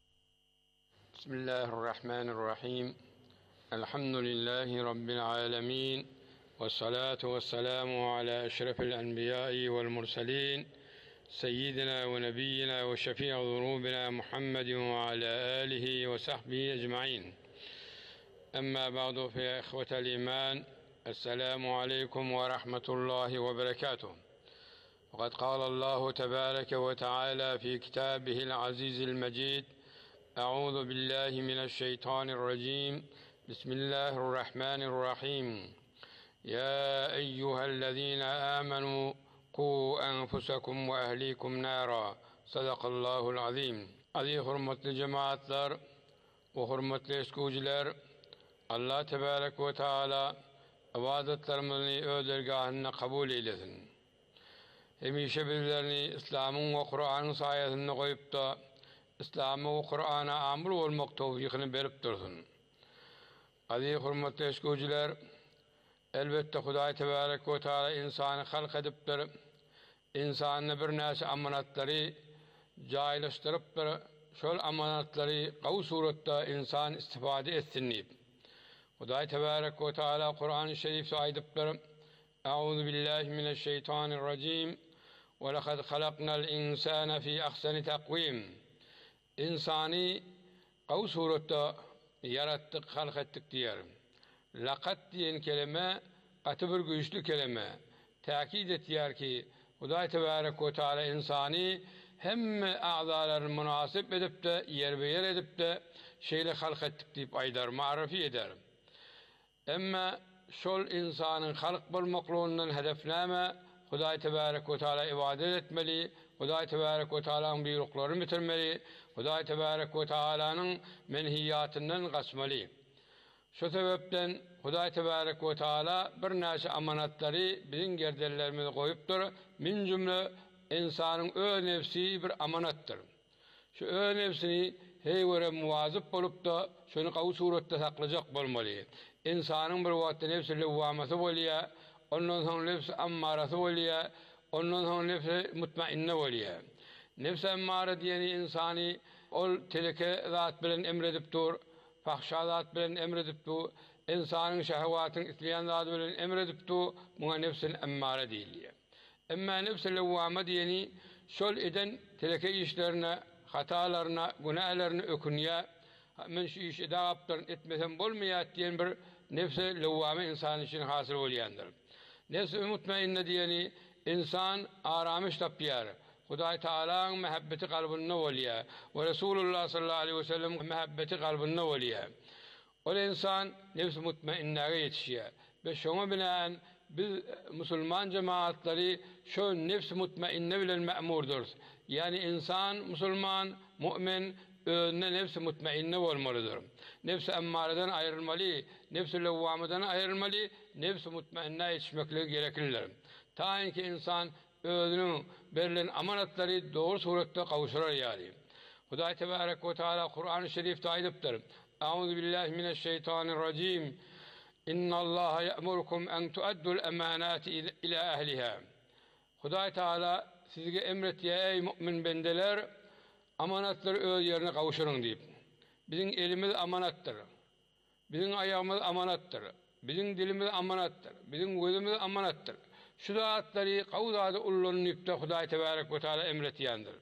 Bismillahirrahmanirrahim. Elhamdülillahi rabbil alamin. Vessalatu vesselamu ala eşrefil enbiya'i vel murselin. Seyyidina ve nebiyyina ve şefii zunubina Muhammedin ve ala alihi ve sahbihi ecmaîn. Amma ba'du fe ihvetel iman. Esselamu aleykum ve rahmetullahi ve berekatuh. وقد قال الله تبارك وتعالى في كتابه العزيز المجيد أعوذ بالله من الشيطان الرجيم بسم الله الرحمن الرحيم يا أيها الذين آمنوا قوا أنفسكم وأهليكم نارا صدق الله العظيم. Aziz hürmetli cemaatler ve hürmetli eskûciler, Allah Tebarek ve Teala ibadetlerimizi ödergahına kabul eylesin. Hemişe bizlerini İslam'ın ve Kur'an'ın sayesinde koyup da İslam'a ve Kur'an'a amil olmak tevfikini berip dursun. Aziz hürmetli eskûciler, elbette Hudaý Tebarek ve Teala insanı halk edipdir, insanı bir näçe amanatları jaýlaşdyrypdyr, şol amanatları gawy suratda insan istifade etsin diýip. Hudaý Tebarek ve Teala Kur'an-ı Şerif'te aýdypdyr: Euzu billahi mineşşeytanirracim. Ve lekad halaknal insana fi ahsani takvim. İnsani gawy suratda yarattık, halk ettik diýer. Laqad diýen kelime gaty bir güýçlü kelime. Täkid etýär ki Hudaý Tebarek ve Teala insani hemme a'zalaryny münasip edip de ýerbeýer edip de şeýle halk etdik diýip aýdar, ma'rifi eder. Emma şol insanyň halk bolmaklygyndan hedefnäme Hudaý Tebarek we Teala ibadet etmeli, Hudaý Tebarek we Teala'nın buyruklaryny bitirmeli, Hudaý Tebarek we Teala'nın menhiyatından gaçmaly. Şu sebepden Hudaý Tebarek we Teala bir näçe amanatlary biziň gerdellerimize goýupdyr. Min jümle insanyň öz nefsi bir amanatdyr. Şu öz nefsini heýwere muwazyp bolup da şonu gawy suratda saklajak bolmaly. İnsanyň bir wagtda nefsi lewwamasy bolýar, ondan soň nefsi ammarasy bolýar, ondan soň nefsi mutmainne bolýar. Nefsi ammara diýeni insany ol teleke zat bilen emredip dur, fahşalat bilen emredipdi, insanyň şehwatyny isleýän zady bilen emredipdi, muňa nefsin emmare diýilýär. Emma nefs-i lewwama diýeni şol eden teleke işlerine, hatalarına, günahlarına ökünýär. Men şu işi dagapdyryn etmesem bolmaýar diýen bir nefs-i lewwama insan için hasyl bolýandyr. Nefs-i mutmainne diýeni insan aramış tapýar. Hudaý Taalaň mehabbeti galbyna bolýar we Resulullah sallallahu aleyhi ve sellem mehabbeti galbyna bolýar. O insan nefs-i mutmainnäge ýetişýär. Ve şoňa bilen biz musulman cemaatlary şu nefs-i mutmainne bilen ma'murdur. Yani insan, musulman, mu'min özüne nefs-i mutmainne bolmalydyr. Nefs-i emmareden ayrılmaly, nefs-i lewwamadan ayrılmaly, nefs-i mutmainne ýetişmekleri gereklidir. Taýinki insan özüniň berilen amanatlary dogry suratda gawşurar ýaly. Hudaý tebarek we taala Kur'an-ı Şerifde aýdypdyr. Euzu billahi mineşşeytanirracim. İnnallaha ya'murukum en tu'addul emanati ila ahliha. Hudaý Taala sizge emretýär ey mümin bendeler, amanatlary öz ýerine gawşurun diýip. Biziň elimiz amanatdyr. Biziň aýagymyz amanatdyr. Biziň dilimiz amanatdyr. Biziň gözümüz amanatdyr. Şu zatlary gawzady ullanypda Hudaý tebarek we taala emretýändir.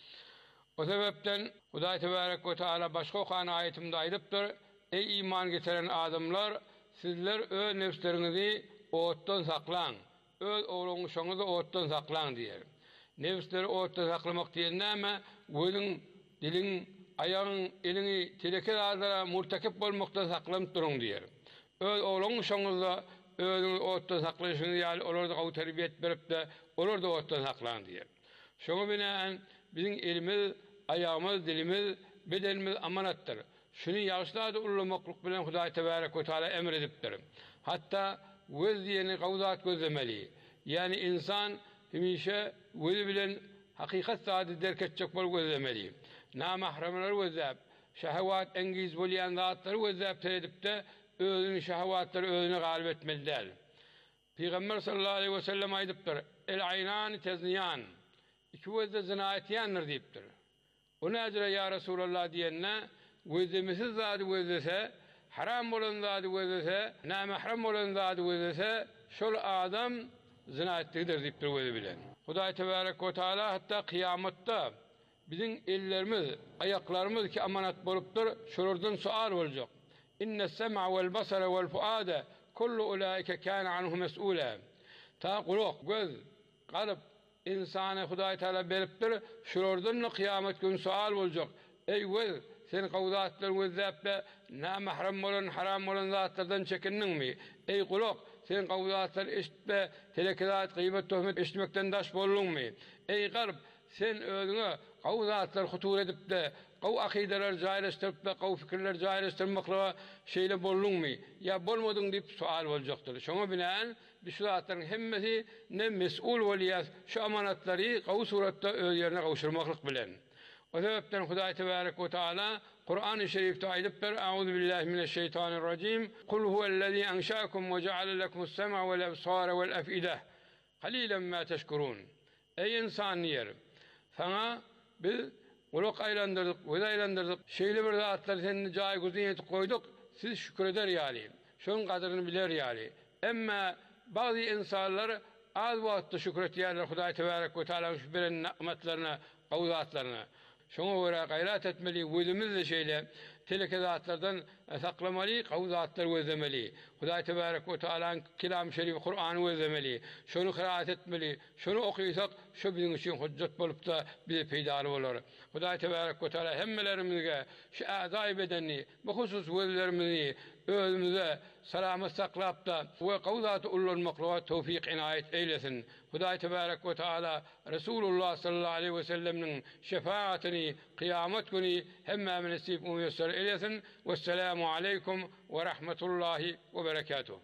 O sebepden Hudaý tebarek we taala başga okan aýetimde aýdypdyr: ey iman geteren adamlar, sizler öz nefslerinizi otdan saklaň. Öz ogluňyňyzy otdan saklaň diýer. Nefsleri otdan saklamak diýen näme? Gözüň, diliň, aýagyň, eliňi teleke zatlara murtakip bolmakdan saklanyp duruň diýer. Öz ogluňyňyzy özüňi otdan saklaýyşyňy ýaly olary gawy terbiýet beripde, olar da otdan saklaň diýer. Şoňa bilen biziň elimiz, aýagymyz, dilimiz, bedenimiz amanatdyr. Şunu ýagşylady ullamaklyk bilen Hudaý tebarek we taala emredipdir. Hatta göz diýeni gawzat gözlemeli. Yani insan hemişe gözü bilen hakikat zady derketjek bol gözlemeli. Namahremler gözläp, şehwat engiz bolýan zatlary gözläp edipde özüniň şehwatlary özüne galip etmelidir. Peygamber sallallahu aleyhi ve sellem aýdypdyr: el aynan tezniyan. İki gözde zina etýändir diýipdir. O näzire ya Resulullah diýenne gözlemesiz zady gözlese, haram bolan zady gözlese, namahrem bolan zady gözlese, şol adam zina etdidir diýipdir gözü bilen. Hudaý tebarek we taala hatta kıyamatda biziň ellerimiz, ayaklarymız ki amanat bolupdyr, şolardan sual boljak. İnnes-sem'a vel-basara vel-fuada kullu ulaika kana anhu mes'ula. Ta gulak, göz, galyp insany Hudaý taala beripdir, şolardan kıyamat günü sual boljak. Ey göz, sen gawzatlaryň gözläpde namahrem bolan, haram bolan zatlardan çekindiňmi? Ey gulak, sen gawzatlary eşitme, telekezat, gıybet, töhmet eşitmekden daş bolluňmy? Ey galp, sen özüňe gawzatlar hutur edipde, gaw akideler jaýlaşdyrypda, gaw fikirler jaýlaşdyrmakla şeýle bolluňmy? Ya bolmadyň diýip sual boljakdyr. Şoňa bilen şu zatlaryň hemmesi ne mes'ul bolýar, şu amanatlary gaw suratda öz ýerine gawşurmaklyk bilen. O sebepden Hudaý tebarek we taala Kur'an-ı Şerif'te aýdypdyr: Euzu billahi mineşşeytanirracim. Kul huvellezî enşa'akum ve ceale lekumus-sem'a vel-ebsara vel-ef'ide. Qalilan ma teşkurun. Ey insan yer, sana biz uluk aýlandyrdyk, göz aýlandyrdyk, şeýle bir zatlar seni jaý güzin etip goýduk, siz şükür eder ýaly. Şoň gadyryny biler ýaly. Emma bazı insanlar az wagtda şükür etýärler Hudaý tebarek we taala şu beren nimetlerine, gawzatlaryna. Şoňa görä gaýrat etmeli, gözümizle şeýle telekezatlardan saklamaly, gawzatlar gözlemeli. Hudaý tebarek we taalaň kelam şerif Kur'any gözlemeli. Şonu kıraat etmeli. Şonu okuýsak, şu biziň üçin hujjat bolup da bize peýdary bolar. Hudaý tebarek we taala hemmelerimizge şu azaý bedenni, bu husus gözlerimizi özümüze salamat saklap da we gawzaty ullanmakla tawfik inayet eylesin. Hudaý tebarek we taala Resulullah sallallahu aleyhi ve sellem'in şefaatini kıyamet günü hemme nasip umyasar eylesin. Vesselamu aleykum ve rahmetullahi ve berekatuhu.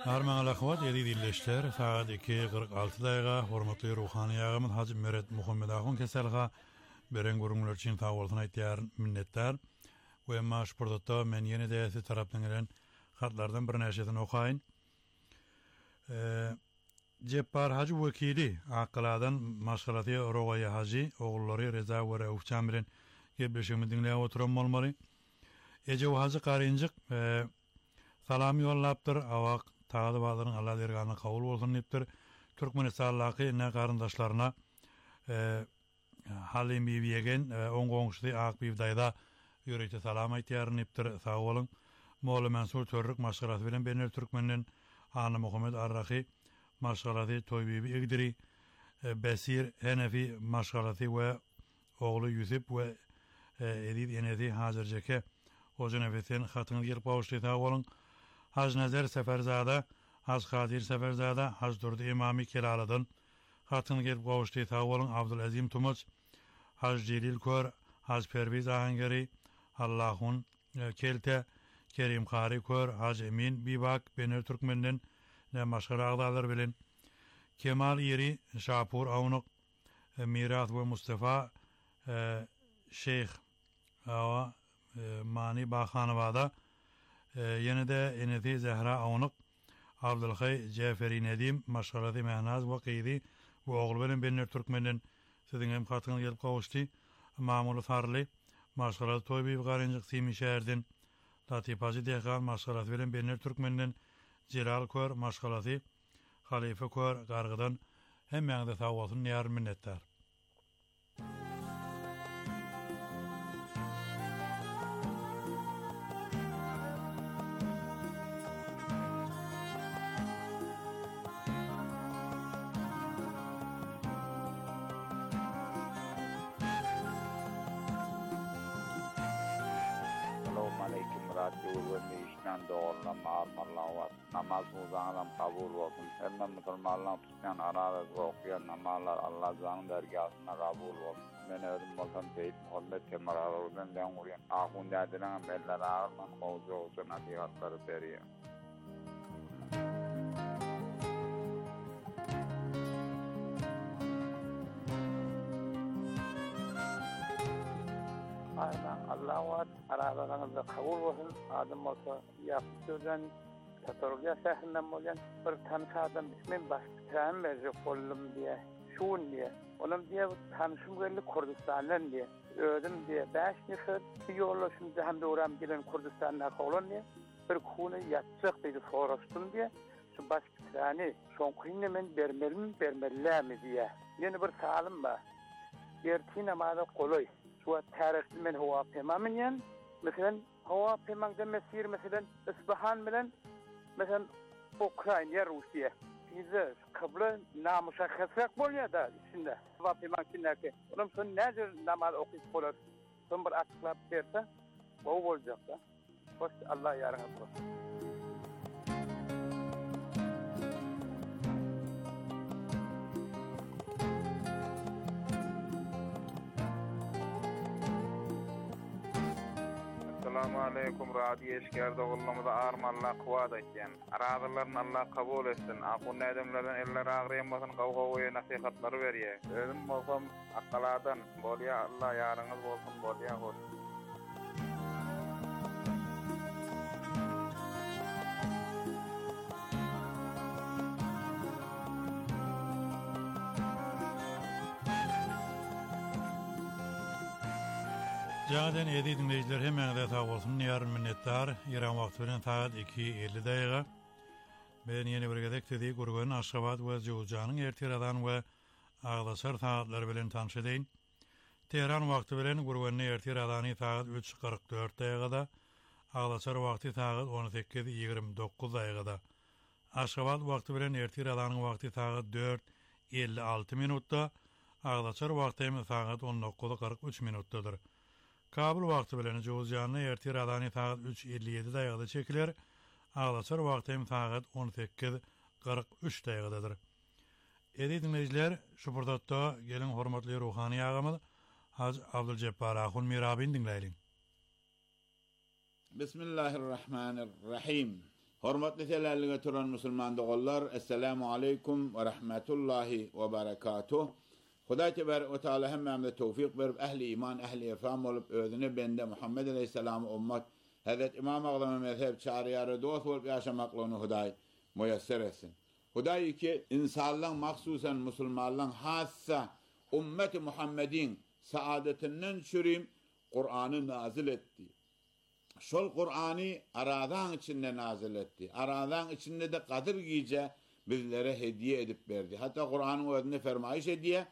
Arman alaqvat yedi dilleşler saat 2:46 daqiqa hormatly ruhani ýagymyz Haji Meret Muhammed Ahun keselga beren gurumlar üçin sag bolsun aýtýar minnettar. We maş prodotda men ýene de tarapdan gelen hatlardan bir näçesini okaýyn. Jepar Haji wekili aqladan maşgalaty Rogaýa Haji ogullary Reza we Ufçan bilen gebleşigimi dinläp oturan bolmaly. Eje Haji garynjyk salam ýollapdyr, awak taýda bazlaryň Allah dergany kabul bolsun diýipdir. Türkmenistanlaky ne garyndaşlaryna Halim biýegen oňgoňşy Akbiw daýda ýörekde salam aýtýaryn diýipdir. Sag bolun. Molla Mansur Törrük maşgalaty bilen Benel Türkmenden Ana Muhammed Arrahi maşgalaty Toýbibi Egdiri Besir Henefi maşgalaty we ogly Yusuf we Edip Enedi hazırjeke o nefesin hatyny gelip gowuşdy. Sag bolun. Haz Nazer Seferzada, Haz Kadir Seferzada, Haz Durdi İmami Kelaladan hatyny gelip gowuşdy. Sag bolun. Abdulazim Tumaç, Haz Celil Kör, Haz Perviz Ahangeri, Allahun Kelte, Kerim Qari Kör, Haz Emin Bibak, Benel Türkmenden ne maşgala agdalar bilen Kemal Yeri, Şapur Awnuk, Mirat ve Mustafa Şeyh Awa Mani Baxanowada yine de Eneti Zehra Awnuk, Abdülhay Ceferi Nedim, maşgalaty Mehnaz ve Qidi ve oğul bilen Benel Türkmenden sizin hem hatyny gelip gowuşdy. Mamul Farli, maşgalaty Toýbibi garynjyk Simi şäherden Latif Haji Dehan maşgalaty bilen Benel Türkmenden Celal Kör maşgalaty Halife Kör gargydan hemmeňde sag bolsun ýar minnettar. Namaz uzağından kabul olsun. Hem Müslümanlar tutmayan aralar ve okuyan namazlar Allah Azze'nin dergâhına kabul olsun. Ben özüm olsam Seyyid Muhammed Kemal'den ben uğrayan. Ahun derdilen meller ağırman kovucu olsun nasihatları veriyor. Aynen Allah var. Aralarınızda kabul olsun. Adım olsa yapıştırdan Katorga şäherinden bolýan bir tanış adam men baş bitiräm berjek boldum diýe. Şuň diýe. Olam diýe tanışym geldi Kurdistandan diýe. Ödüm diýe 5 nefer ýollaşym hem döwram gelen Kurdistandan gowlan diýe. Bir kuny ýatjak diýdi soraşdym diýe. Şu baş bitiräni şoňkyny men bermelim diýe. Ýene bir salim bar. Ertine namada golay. Şu tarihde men hawa pemamyn. Mesela hawa pemagda mesir mesela İsfahan bilen mesela Ukrayna, Rusya. Bize kabla namusakhasak bolýar da içinde. Hawa pemagdinäki. Onuň şol näzir namaz okyp bolar. Şol bir açıklap berse, o boljak da. Hoş Allah ýarňa bolsun. Assalamu alaikum radyo eşkerde oğullamıda armanla kuvada etken. Aradıların Allah kabul etsin. Akun edemlerden eller ağrıyamasın kavgavaya nasihatları veriye. Özüm olsam akkaladan bolya Allah yarınız olsun bolya olsun. Jaden edi dinleyijiler hemmeňde sag bolsun ýaryn minnettar. Ýaran wagt bilen saat 2:50 daqiqa. Ben ýene bir gezek tedi gurgun Aşgabat we Jowjanyň ertiradan we Agdaşar saatlary bilen tanış edin. Tehran wagty bilen gurgun ertiradany saat 3:44 daqiqada, Agdaşar wagty saat 18:29 daqiqada. Aşgabat wagty bilen ertiradanyň wagty saat 4:56 minutda, Agdaşar wagty saat 19:43 minutdadyr. Kabul wagty bilen Jowjanyň ertiradany saat 3:57 daqiqada çekiler. Agdaşar wagty saat 18:43 daqiqadadyr. Edi dinleyijiler, şu prodotda gelin hormatly ruhani ýagymyz Haz Abdülceppar Ahun Mirabin dinleýin. Bismillahirrahmanirrahim. Hormatly telerlige turan musulman dogollar, Esselamu aleykum ve rahmetullahi ve berekatuh. Hudaý tebarek ve taala hemmemde tawfik berip ehli iman, ehli ifam olup özüne bende Muhammed aleyhisselam ummat Hazret İmam Agzam mezhep çariyarı dost olup yaşamaklığını Hudaý müyesser etsin. Hudaý ki insanlaryň mahsusan musulmanlaryň hassa ümmeti Muhammedin saadetinden şürim Kur'an'ı nazil etti. Şol Kur'an'ı aradan içinde nazil etti. Aradan içinde de Kadir Gece bizlere hediye edip verdi. Hatta Kur'an'ın özünde fermayış ediyor.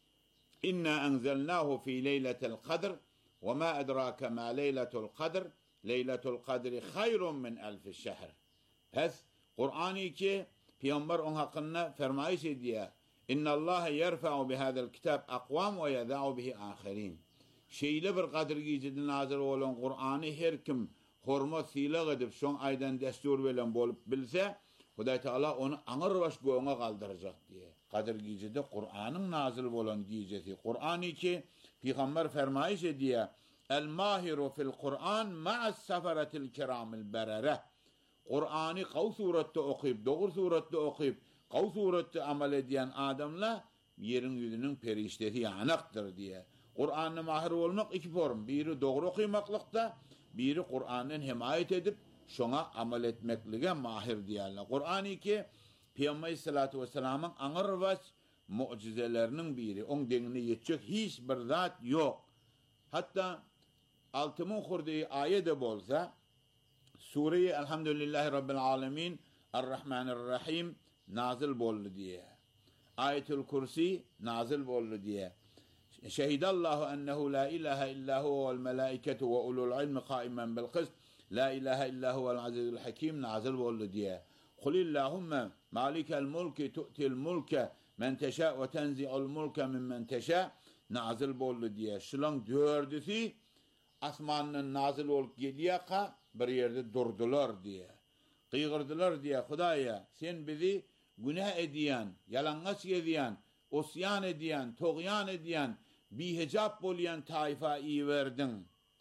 İnna enzelnahu fi leyletil kadr ve ma edrake ma leyletul kadr. Leyletul kadri hayrun min elfi şehr. Pes Kur'an-ı ki Peygamber on hakkında fermayış ediyor. İnna Allah yerfa'u bihadal kitab aqwam ve yeda'u bihi ahirin. Şeyle bir Kadir Gecede nazil olan Kur'an'ı her kim hormat silah edip şon aydan destur bilen bolup bilse, Hudaý Taala onu aňyr baş goňa galdyrjak diye. Kadir Gecede Kur'an'ın nazil bolan gecesi. Kur'an-ı ki Peygamber fermayış ediyor. El mahiru fil Kur'an ma'as safaratil kiramil berere. Kur'an'ı qaw suratda okuyup, doğru suratda okuyup, qaw suratda amel ediyen adamla yerin yüzünün periştesi yanaqdır diye. Kur'an'ı mahir olmak iki form. Biri doğru okuymaklıkta, biri Kur'an'ın himayet edip şona amel etmeklige mahir diyorlar. Kur'an-ı ki Peygamber sallallahu aleyhi ve sellem'in aňyr baş mucizelerinin biri. On denini yetecek hiç bir zat yok. Hatta altımın kurduğu ayete bolsa Sure-i Elhamdülillahi Rabbil Alemin Ar-Rahmanir-Rahim nazil boldu diye. Ayetül Kursi nazil boldu diye. Şehidallahu ennehu la ilahe illa huve vel melaiketu ve ulul ilmi qaimen bil qist. La ilahe illa huvel azizul hakim nazil boldu diye. Kulillahumma malikel mulki tu'til mulke men teşâ ve tenzi'ul mulke mimmen teşâ nazil boldu diye. Şulan dördüsü asmanın nazil olup geliyaqa bir yerde durdular diye. Kıygırdılar diye Hudaýa sen bizi günah ediyen, yalangaç ediyen, osyan ediyen, toğyan ediyen, bihicap bolyan taifa iyi verdin.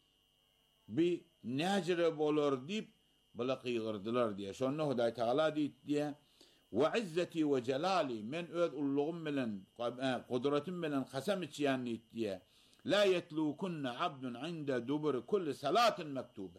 Bir necre bolur deyip bula kıygırdılar diye. Şonda Hudaý Taala deyip diye ve izzeti ve celali men öz ulluğum bilen, kudretim bilen kasam içiyen deyip diye. La yetlukunna abdun inde dubur kulli salatin mektube.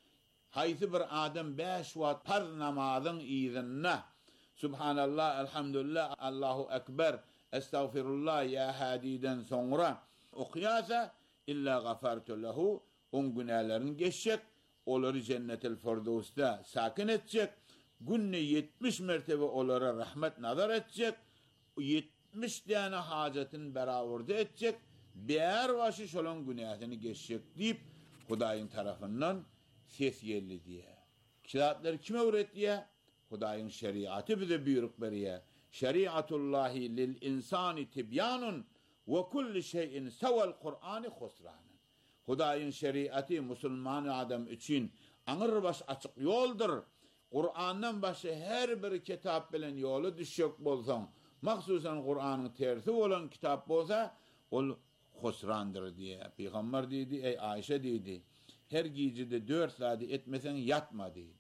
Haysi bir adam 5 watt farz namazın izinne Subhanallah, elhamdülillah, Allahu ekber, estağfirullah ya hadiden sonra okuyasa illa gafartu lehu on günahlarını geçecek, onları cennetel firdevs'te sakin edecek, günne 70 mertebe onlara rahmet nazar edecek, 70 tane hacetin beraberinde edecek, bir başı şolun günahını geçecek deyip Hudaýyň tarafından ses geldi diye. Kitaplar kime öğretiye? Hudaýyň şeriatı bize buyruk beriye. Şeriatullahi lil insani tibyanun ve kulli şeyin sevel Kur'an'ı husranın. Hudaýyň şeriatı musulman adam için aňyr baş açık yoldur. Kur'an'dan başka her bir kitap bilen yolu düşecek bolsaň, mahsusan Kur'an'ın tersi olan kitap bolsa, ol husrandır diye. Peygamber dedi, ey Ayşe dedi, her gecede 4 saat etmesen yatma dedi.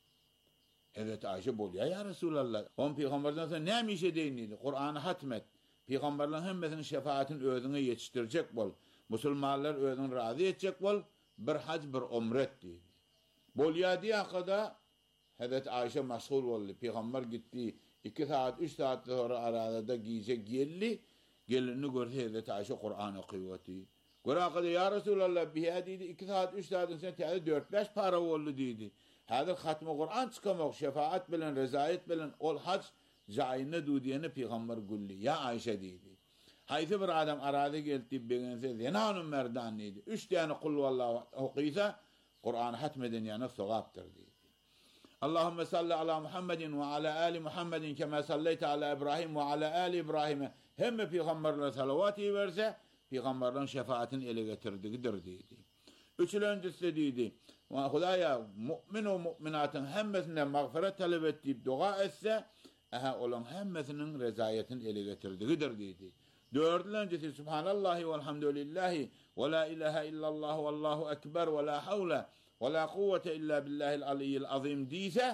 Evet Ayşe bolya ya Resulallah. On Peygamberden sonra ne mişe deyin dedi. Kur'an'ı hatmet. Peygamberlerin hemmesinin şefaatin özüne yetiştirecek bol. Musulmanlar özünü razı edecek bol. Bir hac bir umret dedi. Bolya diye kadar Hazret Ayşe meşgul oldu. Peygamber gitti. 2 saat 3 saat sonra arada gece geldi. Gelini gördü Hazret Ayşe Kur'an okuyuyordu. Göre kadar ya Resulallah biha dedi 2 saat 3 saat sen 4-5 para oldu dedi. Hazır hatm-ı Kur'an çıkamak şefaat bilen rezayet bilen ol hac caýyna dudiyeni Peygamber gulli. Ya Ayşe dedi. Haysi bir adam arada geldi begense zenanun merdan dedi. 3 tane kul vallahu okuysa Kur'an hatmeden yana sogaptır dedi. Allahümme salli ala Muhammedin ve ala ali Muhammedin kema salleyte ala İbrahim ve ala ali İbrahim'e hem Peygamberle salavat-ı verse Peygamberlerin şefaatini ele getirdiğidir dedi. Üçüncüsü dedi. Hudaýa mümin o müminatın hemmesinden mağfiret talep edip dua etse olan hemmesinin rezayetini ele getirdiğidir dedi. Dördüncüsü Subhanallahi velhamdülillahi ve la ilahe illallah ve allahu ekber ve la havle ve la kuvvete illa billahil aliyyil azim diyse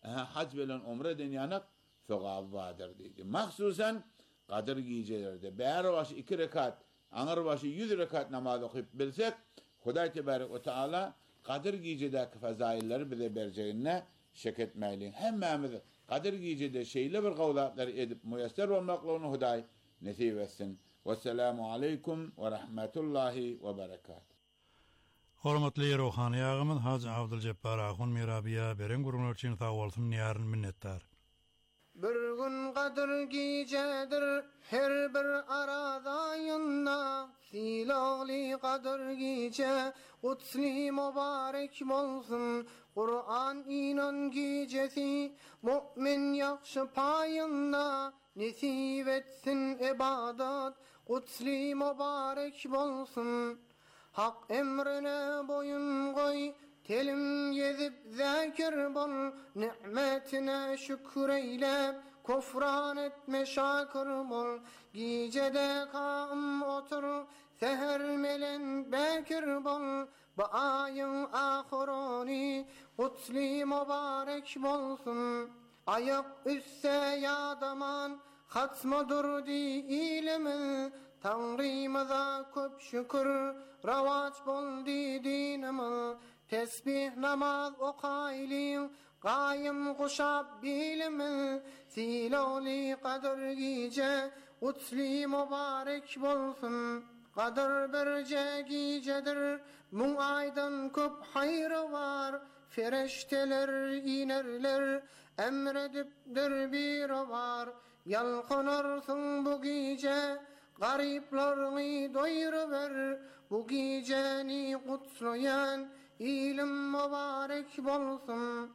hac bilen umre dünyanak sevabı vardır dedi. Mahsusen Kadir gecelerinde bäri başı 2 rekat, aňar başı 100 rekat namaz okuyup bilsek, Hudaý Tebarek ve Teala Kadir gecedeki fazailleri bize berjegine şek etmeyli. Hemmemiz Kadir gecede şeyle bir gawlatlar edip müyesser olmaklarını Hudaý nasip etsin. Vesselamu aleykum ve rahmetullahi ve berekatuhu. Hormatly ruhany agymyz Haji Abduljabbar Ahun Mirabiya beren gurulmak üçin sag bolsun ýaryn minnetdar. Bir gün Kadir gecedir her bir aradayında silahli Kadir gece kutsli mübarek bolsun Kur'an inan gecesi mümin yakşı payında nesip etsin ibadat kutsli mübarek bolsun Hak emrine boyun koy telim yezip zekir bol nimetine şükreyle kufran etme şakir bol gecede kam otur seher melen bekir bol bu ayın ahironi kutsli mübarek bolsun ayak üsse yadaman hatma durdi ilimi Tanrımıza köp şükür ravaç boldi dinimi Tesbih namaz okaylin Qayyim kuşap bilimi Siloli Kadir gece Utsli mübarek bolsun Kadir birce gecedir Mun aydan köp hayrı var Fereşteler inerler Emredipdir bir var Yalqınarsın bu gece Gariplarını doyuruver Bu geceni kutlayan İlim mübarek bolsun.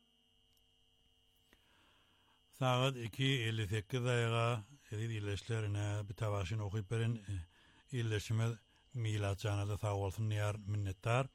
Saat 2:58 daýga edit illeşlerine bir tawaşyn okyp beren illeşime milad janada sag bolsun ýar minnetdar.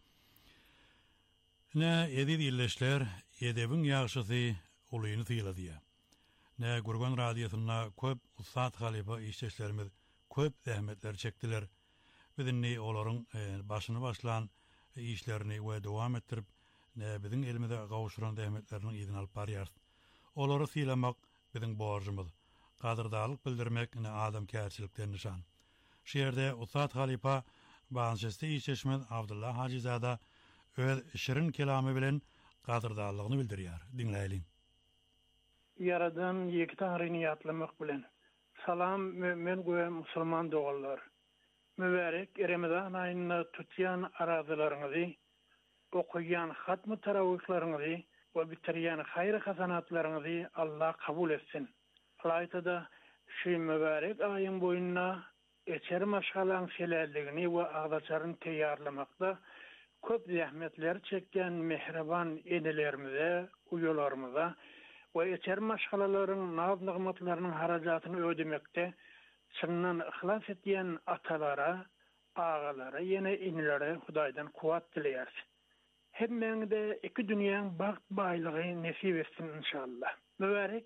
Ne edit illeşler edebin ýagşysy ulyny tyýlady. Ne Gurban radiosyna köp Ustad Halipa işleşlerimiz köp zähmetler çekdiler. Bizini olaryň başyny başlan işlerini we dowam ettirip biziň elimize gawşuran zähmetleriniň ýygyny alyp barýar. Olary sylamak biziň borjumyz. Gadyrdalyk bildirmek adamkärçilikden nişan. Şu ýerde Ustad Halipa Banşesde işleşmez Abdullah Hacizada öz şirin kelamy bilen gadyrdalygyny bildirýär. Dinleýin. Yaradan ýeki taňryny ýatlamak bilen. Salam mümin goýan musulman dogallar. Mübarek Ramazan aýyny tutýan arazylaryňyzy, okuyan hatmy tarawihlaryňyzy we bitirýän haýr hasanatlaryňyzy Allah kabul etsin. Aýtda şu mübarek aýyň boýunna eçer maşgalaň şelerligini we agdaçaryny teýýarlamakda köp zähmetler çekýän mehriban enelerimize, uýalarymyza we eçer maşgalalaryň naz-nygmatlarynyň harajatyny ödemekde çyndan ihlas etýän atalara, agalara, ýene inlere Hudaýdan kuwat dileýär. Hemmeňde iki dünýäň baht baýlygy nesip etsin inşallah. Mübarek